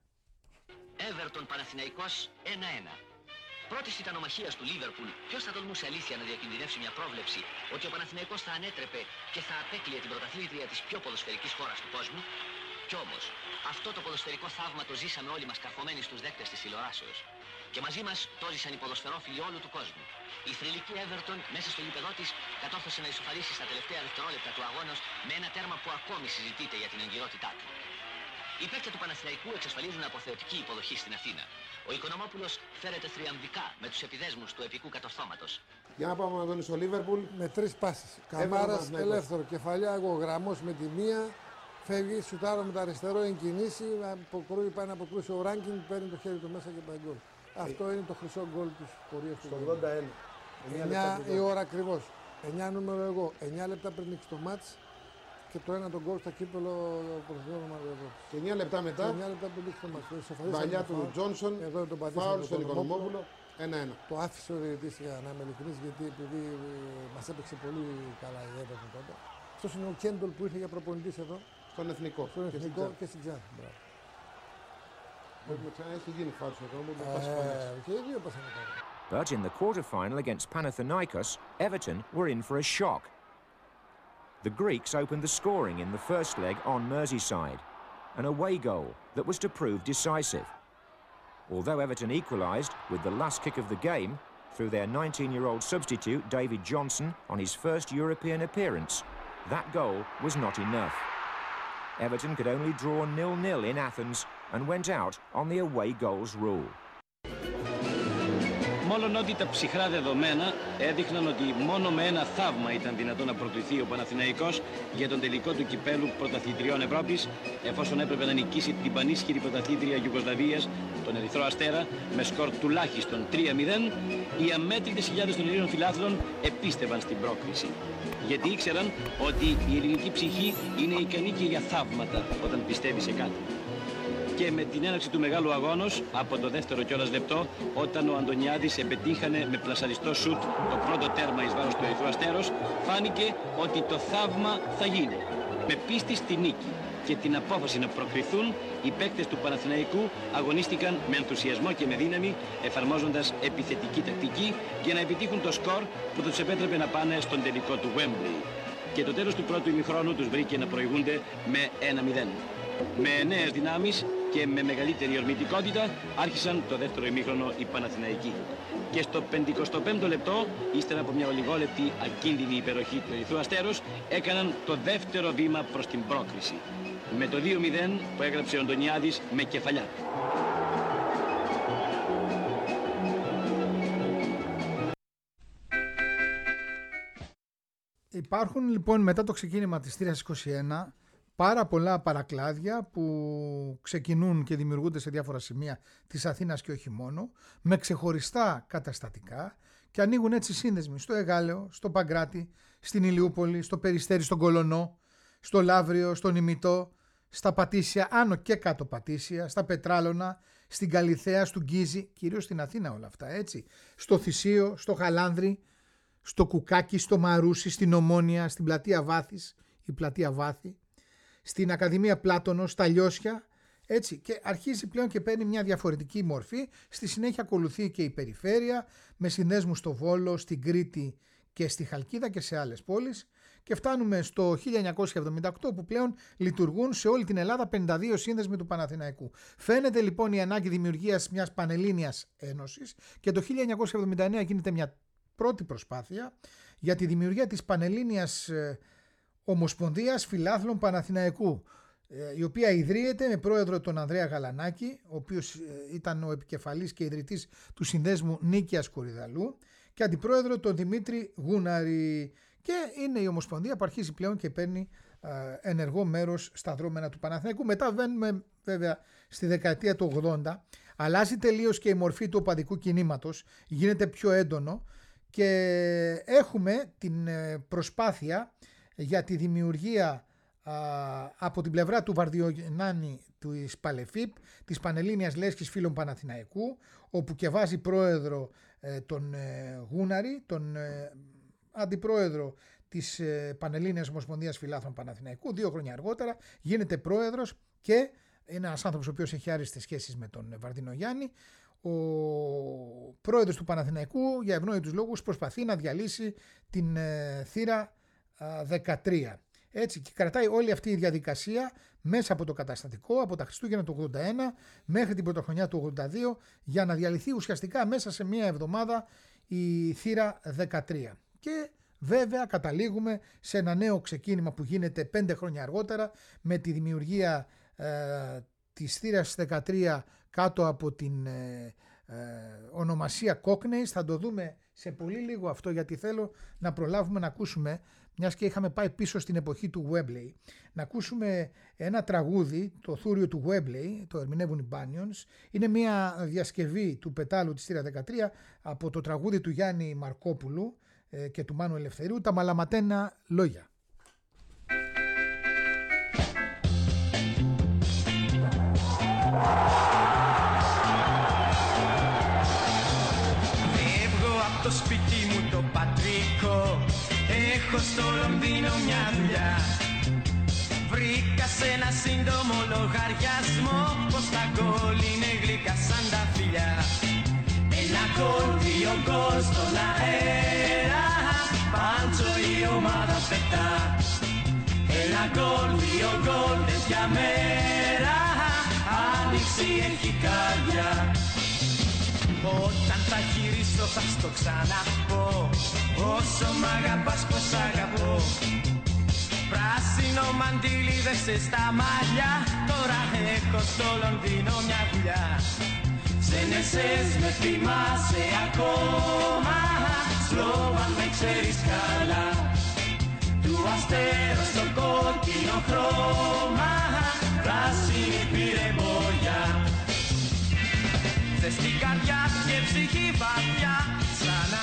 Everton Παναθηναϊκός ένα ένα. Πρώτης τιτανομαχίας του Λίβερπουλ, ποιος θα τολμούσε αλήθεια να διακινδυνεύσει μια πρόβλεψη ότι ο Παναθηναϊκός θα ανέτρεπε και θα απέκλειε την πρωταθλήτρια της πιο ποδοσφαιρικής χώρας του κόσμου? Κι όμως, αυτό το ποδοσφαιρικό θαύμα το ζήσαμε όλοι μας καρφωμένοι στους δέκτες της τηλεοράσεως. Και μαζί μας το ζήσαν οι ποδοσφαιρόφιλοι όλου του κόσμου. Η θρυλική Everton μέσα στο γήπεδό της κατόρθωσε να ισοφαρίσει στα τελευταία δευτερόλεπτα του αγώνος με ένα τέρμα που ακόμη συζητείται για την εγκυρότητά του. Οι παίκτες του Παναθηναϊκού εξασφαλίζουν αποθεωτική υποδοχή στην Αθήνα. Ο Οικονομόπουλος φέρεται θριαμβικά με τους επιδέσμους του επικού κατορθώματος. Για να πάμε να δούμε στο Λίβερπουλ. Με τρεις πάσεις. Καμάρας ελεύθερο, κεφαλιά εγώ, γραμμός με τη μία. Φεύγει, σουτάρω με το αριστερό, εγκινήσει, αποκρούει, πάει να αποκρούσει ο Ράγκιν, παίρνει το χέρι του μέσα και πάει γκολ. Αυτό είναι το χρυσό γκολ της πορείας του. Στο ογδόντα ένα. εννιά η ώρα ακριβώς. εννιά νούμερο εγώ. εννιά λεπτά πριν νίξει το μάτς και το ένα τον γκολ στο κύπελο πρωταθλητριών Ευρώπης. Και εννιά λεπτά μετά. εννιά λεπτά πριν νίξει το μάτς. Βαλιά του Τζόνσον. Φάουλ στον Οικονομόπουλο. ένα ένα. Το άφησε ο διαιτητής, για να είμαι ειλικρινής, γιατί επειδή μας έπαιξε πολύ καλά η Everton τότε. Αυτός είναι ο Κέντολ που ήρθε για προπονητής εδώ. Στον Εθνικό. Στον Εθνικό και στην Ξάνθη. Έχει γίνει φάουλ στον Οικονομόπουλο. Και οι δύο πάσανε τώρα. But in the quarter-final against Panathinaikos, Everton were in for a shock. The Greeks opened the scoring in the first leg on Merseyside, an away goal that was to prove decisive. Although Everton equalised with the last kick of the game through their nineteen-year-old substitute David Johnson on his first European appearance, that goal was not enough. Everton could only draw nil nil in Athens and went out on the away goals rule. Μόλον ότι τα ψυχρά δεδομένα έδειχναν ότι μόνο με ένα θαύμα ήταν δυνατόν να προκληθεί ο Παναθηναϊκός για τον τελικό του κυπέλου πρωταθλητριών Ευρώπης, εφόσον έπρεπε να νικήσει την πανίσχυρη πρωταθλήτρια Ιουγκοσλαβίας, τον Ερυθρό Αστέρα, με σκορ τουλάχιστον τρία μηδέν, οι αμέτρητες χιλιάδες των Ελλήνων φιλάθλων επίστευαν στην πρόκριση. Γιατί ήξεραν ότι η ελληνική ψυχή είναι ικανή και για θαύματα όταν πιστεύει σε κάτι. Και με την έναρξη του μεγάλου αγώνος, από το δεύτερο κιόλας λεπτό, όταν ο Αντωνιάδης επετύχανε με πλασαριστό σουτ το πρώτο τέρμα εις βάρος του Ερυθρού Αστέρος, φάνηκε ότι το θαύμα θα γίνει. Με πίστη στη νίκη και την απόφαση να προκριθούν, οι παίκτες του Παναθηναϊκού αγωνίστηκαν με ενθουσιασμό και με δύναμη, εφαρμόζοντας επιθετική τακτική για να επιτύχουν το σκορ που τους επέτρεπε να πάνε στον τελικό του Wembley. Και το τέλος του πρώτου ημιχρόνου τους βρήκε να προηγούνται με ένα μηδέν. Με νέες δυνάμεις και με μεγαλύτερη ορμητικότητα άρχισαν το δεύτερο ημίχρονο οι Παναθηναϊκοί. Και στο πενηκοστό πέμπτο λεπτό, ύστερα από μια ολιγόλεπτη ακίνδυνη υπεροχή του Ερυθρού Αστέρος, έκαναν το δεύτερο βήμα προς την πρόκριση. Με το δύο μηδέν που έγραψε ο Αντωνιάδης με κεφαλιά. Υπάρχουν λοιπόν μετά το ξεκίνημα της θύρας είκοσι ένα πάρα πολλά παρακλάδια που ξεκινούν και δημιουργούνται σε διάφορα σημεία της Αθήνας και όχι μόνο, με ξεχωριστά καταστατικά και ανοίγουν έτσι σύνδεσμοι στο Εγάλεο, στο Παγκράτη, στην Ηλιούπολη, στο Περιστέρι, στον Κολονό, στο Λαύριο, στον Ημιτό, στα Πατήσια, άνω και κάτω Πατήσια, στα Πετράλωνα, στην Καλιθέα, στον Γκίζη, κυρίως στην Αθήνα όλα αυτά, έτσι, στο Θησίο, στο Χαλάνδρι, στο Κουκάκι, στο Μαρούσι, στην Ομόνια, στην Πλατεία Βάθης, η πλατεία Βάθη, στην Ακαδημία Πλάτωνος, στα Λιώσια, έτσι, και αρχίζει πλέον και παίρνει μια διαφορετική μορφή. Στη συνέχεια ακολουθεί και η περιφέρεια με συνδέσμους στο Βόλο, στην Κρήτη και στη Χαλκίδα και σε άλλες πόλεις, και φτάνουμε στο χίλια εννιακόσια εβδομήντα οκτώ που πλέον λειτουργούν σε όλη την Ελλάδα πενήντα δύο σύνδεσμοι του Παναθηναϊκού. Φαίνεται λοιπόν η ανάγκη δημιουργίας μιας πανελλήνιας ένωσης και το χίλια εννιακόσια εβδομήντα εννέα γίνεται μια πρώτη προσπάθεια για τη δημιουργία της Πανελλήνιας Ομοσπονδίας Φιλάθλων Παναθηναϊκού, η οποία ιδρύεται με πρόεδρο τον Ανδρέα Γαλανάκη, ο οποίος ήταν ο επικεφαλής και ιδρυτής του συνδέσμου Νίκαιας Κορυδαλού, και αντιπρόεδρο τον Δημήτρη Γούναρη. Και είναι η Ομοσπονδία που αρχίζει πλέον και παίρνει ενεργό μέρος στα δρόμενα του Παναθηναϊκού. Μετά βαίνουμε βέβαια στη δεκαετία του ογδόντα, αλλάζει τελείως και η μορφή του οπαδικού κινήματος, γίνεται πιο έντονο και έχουμε την προσπάθεια για τη δημιουργία α, από την πλευρά του Βαρδιογεννάνη του Παλεφίπ, της Πανελλήνιας Λέσχης Φίλων Παναθηναϊκού, όπου και βάζει πρόεδρο ε, τον ε, Γούναρη, τον ε, αντιπρόεδρο της ε, Πανελλήνιας Ομοσπονδίας Φιλάθλων Παναθηναϊκού. Δύο χρόνια αργότερα γίνεται πρόεδρος και είναι ένας άνθρωπος ο οποίος έχει άριστες σχέσεις με τον Βαρδινό Γιάννη. Ο πρόεδρος του Παναθηναϊκού για ευνόητους λόγους προσπαθεί να διαλύσει την ε, θύρα ε, δεκατρία. Έτσι, και κρατάει όλη αυτή η διαδικασία μέσα από το καταστατικό, από τα Χριστούγεννα του ογδόντα ένα μέχρι την πρωτοχρονιά του ογδόντα δύο, για να διαλυθεί ουσιαστικά μέσα σε μία εβδομάδα η θύρα δεκατρία. Και βέβαια καταλήγουμε σε ένα νέο ξεκίνημα που γίνεται πέντε χρόνια αργότερα με τη δημιουργία ε, της θύρας δεκατρία κάτω από την ε, ε, ονομασία Cockneys. Θα το δούμε σε πολύ λίγο αυτό, γιατί θέλω να προλάβουμε να ακούσουμε, μιας και είχαμε πάει πίσω στην εποχή του Webley, να ακούσουμε ένα τραγούδι, το θούριο του Webley, το ερμηνεύουν οι Banyons. Είναι μια διασκευή του πετάλου της θύρα δεκατρία από το τραγούδι του Γιάννη Μαρκόπουλου ε, και του Μάνου Ελευθερίου, τα Μαλαματένα Λόγια. Φεύγω από το σπίτι μου το πατρικό, έχω στο Λονδίνο μια δουλειά. Βρήκα σε ένα σύντομο λογαριασμό πως τα γκολ είναι γλυκά σαν τα φιλιά. Ένα γκολ, δύο γκολ στον αέρα, πάντσο η ομάδα πετά. Ένα γκολ, δύο γκολ, τέτοια μέρα, άνοιξη έχει καρδιά. Όταν θα γυρίσω θα στο ξαναπώ, όσο μ' αγαπάς πως αγαπώ. Πράσινο μαντίλι δεσαι στα μαλλιά, τώρα έχω στο Λονδίνο μια δουλειά. Σενεσές με θυμάσαι ακόμα, Σλόβαν με ξέρεις καλά. Του αστέρου στο κόκκινο χρώμα, πράσινη πήρε μπογιά. Στην καρδιά και ψυχή βαθιά ξανά.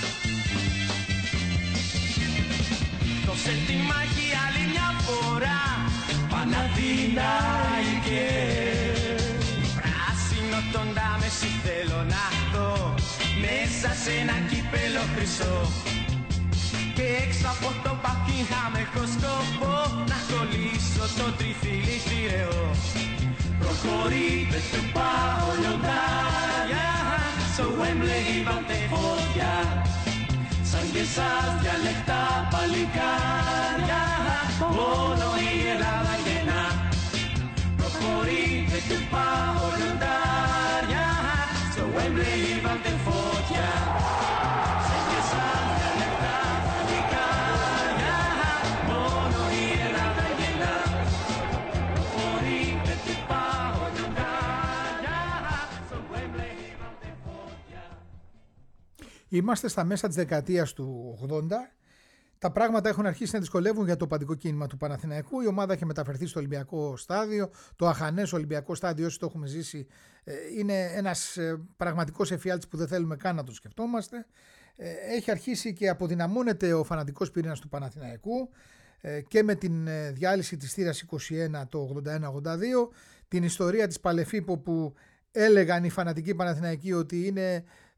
Δώσε τη μάχη άλλη μια φορά, Παναθηναϊκέ. Πράσινο τον τάμεση θέλω να δω, μέσα σε ένα κύπελο χρυσό. Και έξω από το Buckingham έχω σκοπό, να κολλήσω το τριφύλι θηρεό. Προχωρείτε του πάω λιοντάρια, στο Wembley βάλτε φωτιά. Σαν και σας διαλεκτά παλικάρια, μόνο η Ελλάδα γεννά. Προχωρείτε του πάω λιοντάρια, στο Wembley βάλτε φωτιά. Σαν και σας διαλεκτά παλικάρια, μόνο η Ελλάδα γεννά. Προχωρείτε του πάω λιοντάρια, στο Wembley βάλτε φωτιά. Είμαστε στα μέσα της δεκαετίας του ογδόντα. Τα πράγματα έχουν αρχίσει να δυσκολεύουν για το οπαδικό κίνημα του Παναθηναϊκού. Η ομάδα έχει μεταφερθεί στο Ολυμπιακό Στάδιο. Το αχανές Ολυμπιακό Στάδιο, όσοι το έχουμε ζήσει, είναι ένας πραγματικός εφιάλτης που δεν θέλουμε καν να το σκεφτόμαστε. Έχει αρχίσει και αποδυναμώνεται ο φανατικός πυρήνας του Παναθηναϊκού και με την διάλυση της θύρας είκοσι ένα το ογδόντα ένα ογδόντα δύο, την ιστορία της Παλεφίπο που έλεγαν οι φανατικοί Παναθηναϊκοί ότι είναι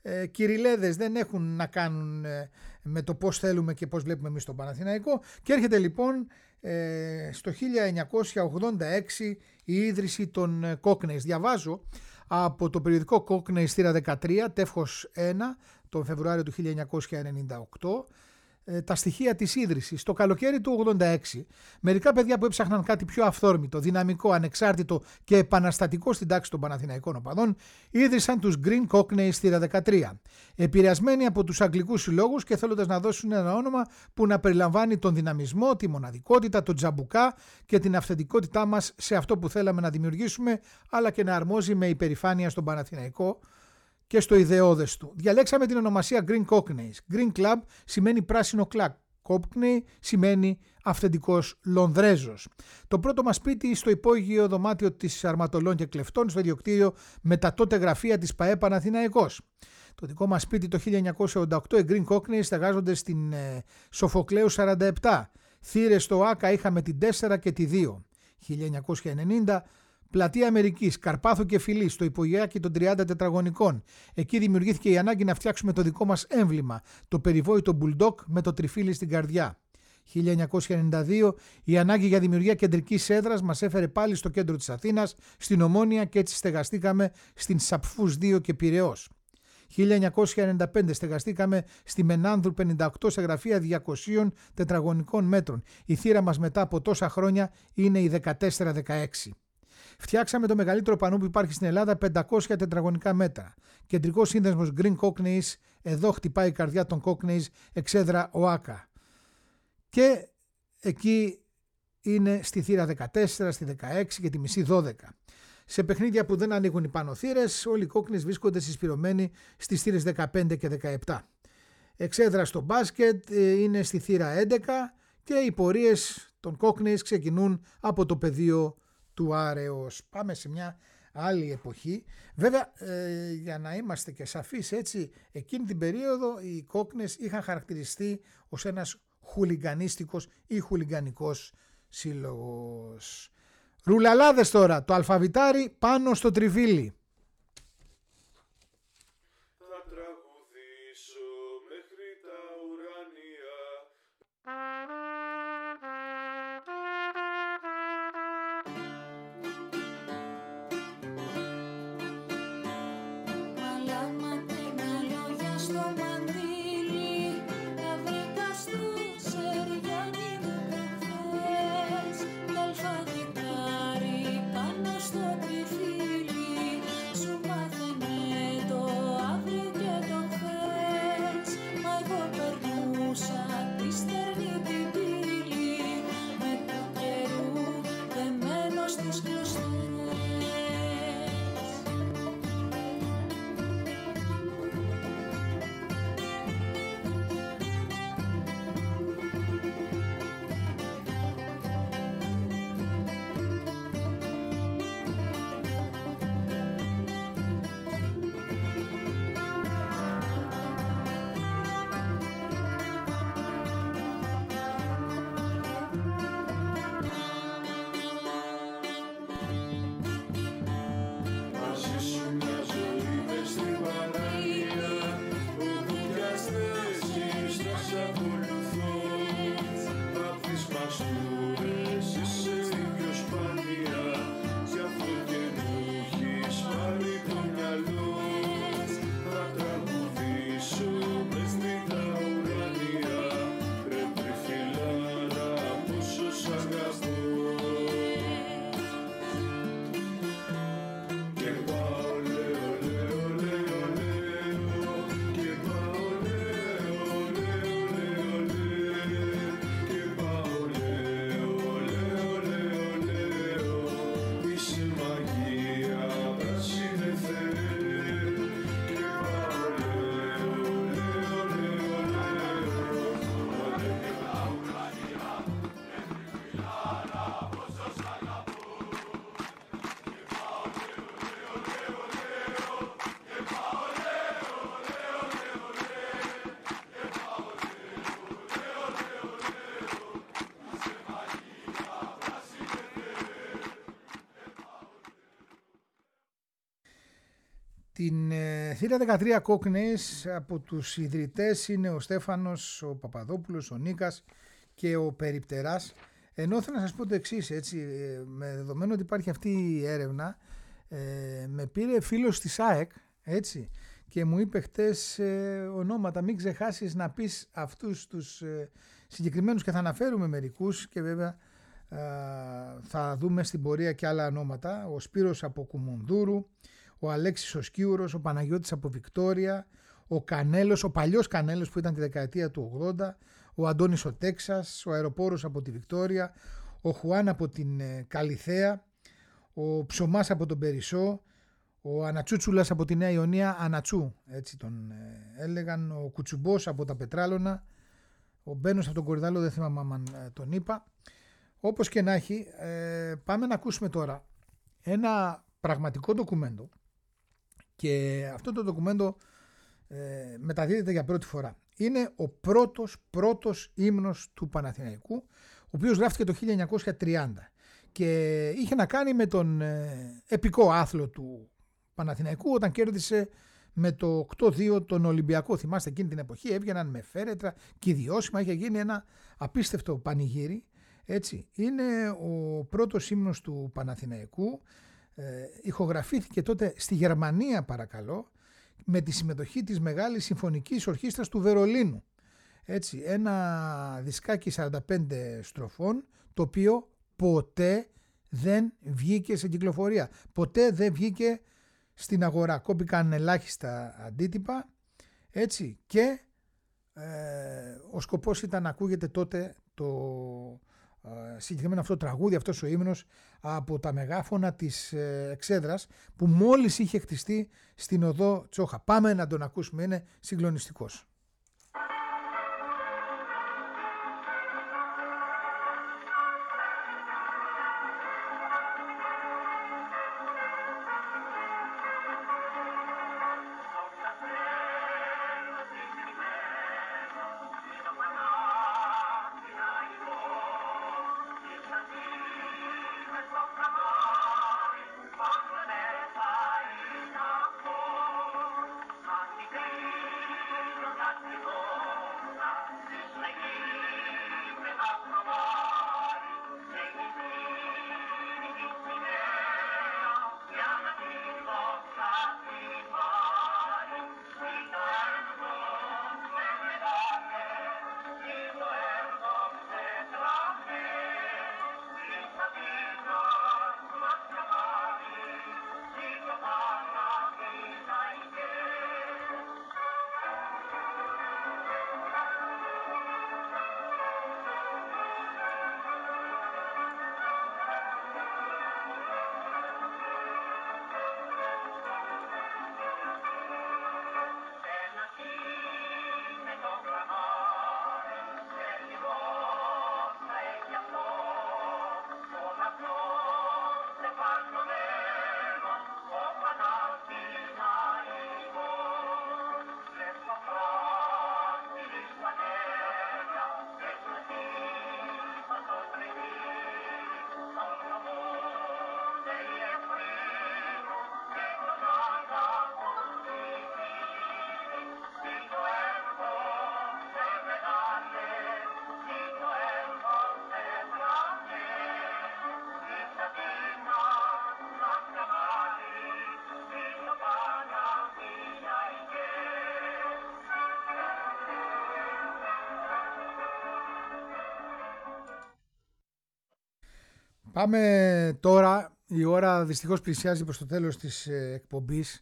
ε, κυριλέδες δεν έχουν να κάνουν ε, με το πώς θέλουμε και πώς βλέπουμε εμείς τον Παναθηναϊκό, και έρχεται λοιπόν ε, στο χίλια εννιακόσια ογδόντα έξι η ίδρυση των ε, Cockneys. Διαβάζω από το περιοδικό Cockneys θύρα δεκατρία, τεύχος ένα, τον Φεβρουάριο του χίλια εννιακόσια ενενήντα οκτώ, τα στοιχεία της ίδρυσης. Το καλοκαίρι του ογδόντα έξι, μερικά παιδιά που έψαχναν κάτι πιο αυθόρμητο, δυναμικό, ανεξάρτητο και επαναστατικό στην τάξη των Παναθηναϊκών οπαδών, ίδρυσαν τους Green Cockneys θύρα δεκατρία. Επηρεασμένοι από τους αγγλικούς συλλόγους και θέλοντας να δώσουν ένα όνομα που να περιλαμβάνει τον δυναμισμό, τη μοναδικότητα, τον τζαμπουκά και την αυθεντικότητά μας σε αυτό που θέλαμε να δημιουργήσουμε, αλλά και να αρμόζει με υπερηφάνεια στον Παναθηναϊκό και στο ιδεώδες του. Διαλέξαμε την ονομασία Green Cockneys. Green Club σημαίνει πράσινο κλαμπ. Cockney σημαίνει αυθεντικός Λονδρέζος. Το πρώτο μας σπίτι στο υπόγειο δωμάτιο της Αρματολών και Κλεφτών, στο ιδιοκτήριο με τα τότε γραφεία της ΠΑΕ Παναθηναϊκός. Το δικό μας σπίτι το χίλια εννιακόσια ογδόντα οκτώ, οι Green Cockneys στεγάζονται στην ε, Σοφοκλέου σαράντα επτά. Θύρες στο Άκα είχαμε την τέσσερα και τη δύο. χίλια εννιακόσια ενενήντα, Πλατεία Αμερικής, Καρπάθου και Φιλής, στο υπογειάκι των τριάντα τετραγωνικών. Εκεί δημιουργήθηκε η ανάγκη να φτιάξουμε το δικό μας έμβλημα, το περιβόητο Bulldog με το τριφύλι στην καρδιά. χίλια εννιακόσια ενενήντα δύο, η ανάγκη για δημιουργία κεντρικής έδρας μας έφερε πάλι στο κέντρο της Αθήνας, στην Ομόνια, και έτσι στεγαστήκαμε στην Σαπφούς δύο και Πειραιώς. χίλια εννιακόσια ενενήντα πέντε στεγαστήκαμε στη Μενάνδρου πενήντα οκτώ σε γραφεία διακοσίων τετραγωνικών μέτρων. Η θύρα μας μετά από τόσα χρόνια είναι η δεκατέσσερα δεκαέξι. Φτιάξαμε το μεγαλύτερο πανό που υπάρχει στην Ελλάδα, πεντακόσια τετραγωνικά μέτρα. Κεντρικός σύνδεσμος Green Cockneys, εδώ χτυπάει η καρδιά των Cockneys, εξέδρα ΟΑΚΑ. Και εκεί είναι στη θύρα δεκατέσσερα, στη δεκαέξι και τη μισή δώδεκα. Σε παιχνίδια που δεν ανοίγουν οι πάνω θύρες, όλοι οι Cockneys βρίσκονται συσπηρωμένοι στις θύρες δεκαπέντε και δεκαεπτά. Εξέδρα στο μπάσκετ είναι στη θύρα έντεκα και οι πορείες των Cockneys ξεκινούν από το πεδίο του Άρεος. Πάμε σε μια άλλη εποχή. Βέβαια, ε, για να είμαστε και σαφείς, έτσι, εκείνη την περίοδο οι Cockneys είχαν χαρακτηριστεί ως ένας χουλιγκανίστικος ή χουλιγκανικός σύλλογος. Ρουλαλάδες τώρα, το αλφαβητάρι πάνω στο τριφύλι. Θα τραγουδήσω μέχρι τα ουράνια. Την ε, θύρα δεκατρία Κόκνης από τους ιδρυτές είναι ο Στέφανος, ο Παπαδόπουλος, ο Νίκας και ο Περιπτεράς. Ενώ θέλω να σας πω το εξής, έτσι, ε, με δεδομένο ότι υπάρχει αυτή η έρευνα, ε, με πήρε φίλος της ΑΕΚ, έτσι, και μου είπε χτες ε, ονόματα, μην ξεχάσεις να πεις αυτούς τους ε, συγκεκριμένους, και θα αναφέρουμε μερικούς και βέβαια ε, θα δούμε στην πορεία και άλλα ονόματα. Ο Σπύρος από Κουμουνδούρου, ο Αλέξης ο Σκίουρος, ο Παναγιώτης από Βικτόρια, ο Κανέλος, ο παλιός Κανέλος που ήταν τη δεκαετία του ογδόντα, ο Αντώνης ο Τέξας, ο Αεροπόρος από τη Βικτόρια, ο Χουάν από την ε, Καλιθέα, ο Ψωμάς από τον Περισσό, ο Ανατσούτσουλας από τη Νέα Ιωνία, Ανατσού έτσι τον ε, έλεγαν, ο Κουτσουμπός από τα Πετράλωνα, ο Μπένος από τον Κορυδάλο, δεν θυμάμαι αν ε, τον είπα. Όπως και να έχει, ε, πάμε να ακούσουμε τώρα ένα πραγματικό ντοκουμέντο, και αυτό το ντοκουμέντο ε, μεταδίδεται για πρώτη φορά. Είναι ο πρώτος πρώτος ύμνος του Παναθηναϊκού, ο οποίος γράφτηκε το χίλια εννιακόσια τριάντα και είχε να κάνει με τον ε, επικό άθλο του Παναθηναϊκού όταν κέρδισε με το οκτώ δύο τον Ολυμπιακό. Θυμάστε, εκείνη την εποχή έβγαιναν με φέρετρα και ιδιώσιμα, είχε γίνει ένα απίστευτο πανηγύρι. Έτσι, είναι ο πρώτος ύμνος του Παναθηναϊκού. Ε, ηχογραφήθηκε τότε στη Γερμανία, παρακαλώ, με τη συμμετοχή της Μεγάλης Συμφωνικής Ορχήστρας του Βερολίνου. Έτσι, ένα δισκάκι σαράντα πέντε στροφών, το οποίο ποτέ δεν βγήκε σε κυκλοφορία. Ποτέ δεν βγήκε στην αγορά. Κόπηκαν ελάχιστα αντίτυπα, έτσι, και ε, ο σκοπός ήταν να ακούγεται τότε το ε, συγκεκριμένο αυτό τραγούδι, αυτός ο ύμνος, από τα μεγάφωνα της ε, Εξέδρας, που μόλις είχε χτιστεί στην οδό Τσόχα. Πάμε να τον ακούσουμε, είναι συγκλονιστικός. Πάμε τώρα, η ώρα δυστυχώς πλησιάζει προς το τέλος της εκπομπής,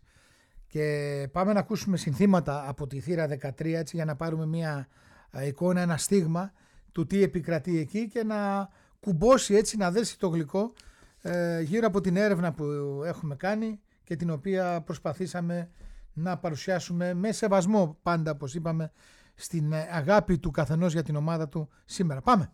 και πάμε να ακούσουμε συνθήματα από τη θύρα δεκατρία, έτσι, για να πάρουμε μια εικόνα, ένα στίγμα του τι επικρατεί εκεί και να κουμπώσει, έτσι, να δέσει το γλυκό ε, γύρω από την έρευνα που έχουμε κάνει και την οποία προσπαθήσαμε να παρουσιάσουμε με σεβασμό πάντα, όπως είπαμε, στην αγάπη του καθενός για την ομάδα του σήμερα. Πάμε!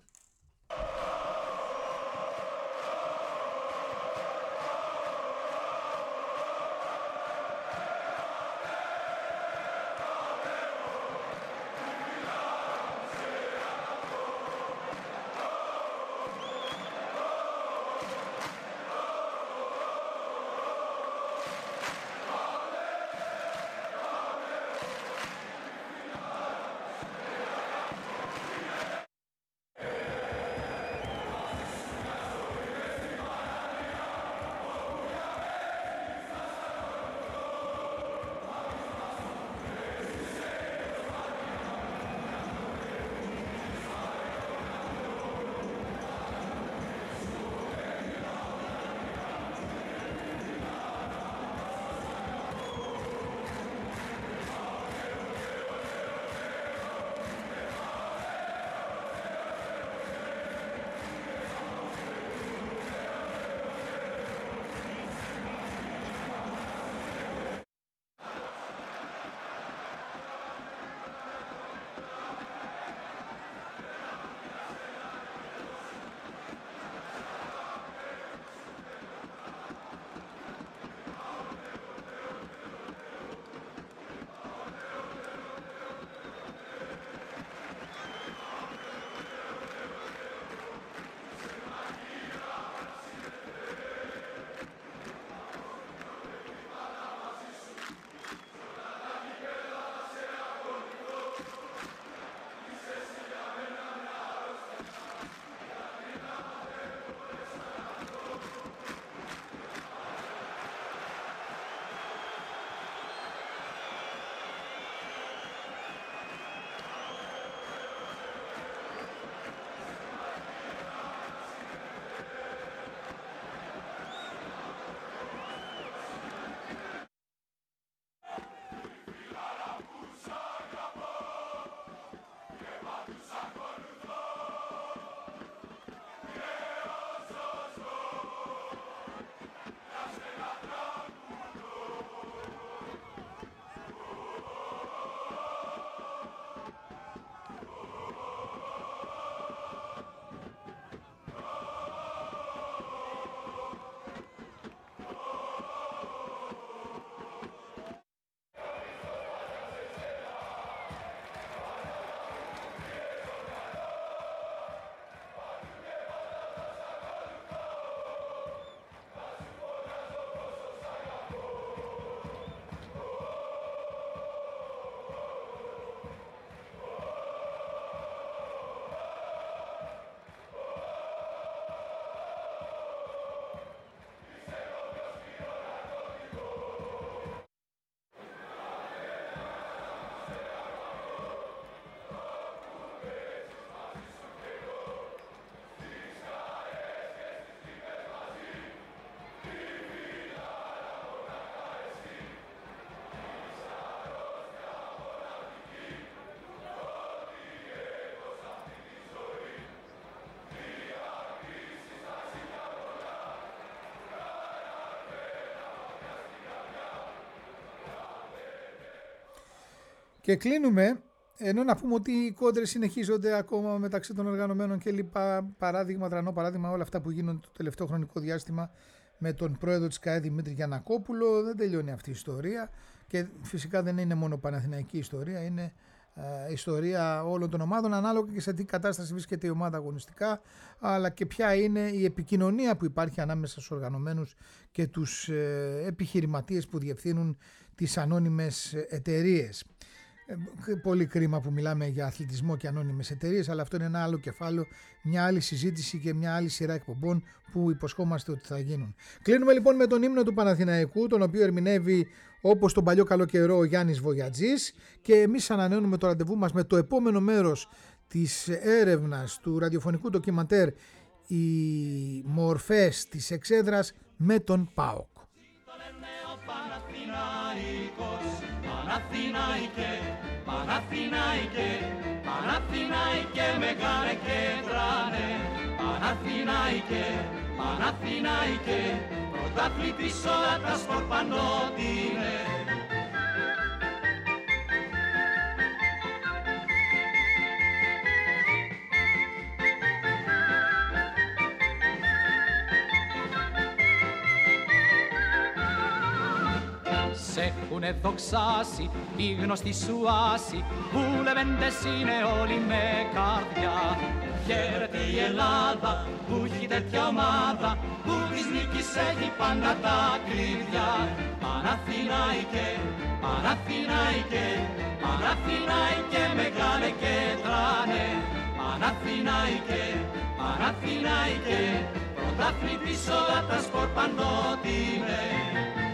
Και κλείνουμε, ενώ να πούμε ότι οι κόντρες συνεχίζονται ακόμα μεταξύ των οργανωμένων και λοιπά. Παράδειγμα, τρανό παράδειγμα, όλα αυτά που γίνονται το τελευταίο χρονικό διάστημα με τον πρόεδρο της ΚΑΕ Δημήτρη Γιαννακόπουλο. Δεν τελειώνει αυτή η ιστορία και φυσικά δεν είναι μόνο παναθηναϊκή ιστορία, είναι ε, ιστορία όλων των ομάδων, ανάλογα και σε τι κατάσταση βρίσκεται η ομάδα αγωνιστικά, αλλά και ποια είναι η επικοινωνία που υπάρχει ανάμεσα στους οργανωμένους και τους ε, επιχειρηματίες που διευθύνουν τις ανώνυμες εταιρείες. Πολύ κρίμα που μιλάμε για αθλητισμό και ανώνυμες εταιρείες, αλλά αυτό είναι ένα άλλο κεφάλαιο, μια άλλη συζήτηση και μια άλλη σειρά εκπομπών που υποσχόμαστε ότι θα γίνουν. Κλείνουμε λοιπόν με τον ύμνο του Παναθηναϊκού, τον οποίο ερμηνεύει όπως τον παλιό καλό καιρό ο Γιάννης Βογιατζής, και εμείς ανανεώνουμε το ραντεβού μας με το επόμενο μέρος της έρευνας του ραδιοφωνικού ντοκιμαντέρ «Οι μορφές της εξέδρας» με τον ΠΑΟΚ. Παναθηναϊκέ, Παναθηναϊκέ, Παναθηναϊκέ μεγάλε και τράνε. Παναθηναϊκέ, Παναθηναϊκέ, πρωταθλητής όλα τα σπορ πανότινε. Σ' έχουνε δοξάσει, οι γνωστοί σου άσοι, που λεβέντες είναι όλοι με καρδιά. Χαίρεται η Ελλάδα που έχει τέτοια ομάδα, που της νίκης έχει πάντα τα κλειδιά. Παναθηναϊκέ, Παναθηναϊκέ, Παναθηναϊκέ μεγάλε και τράνε. Παναθηναϊκέ, Παναθηναϊκέ, πρωταθλητής όλα τα σπορ πανότινε.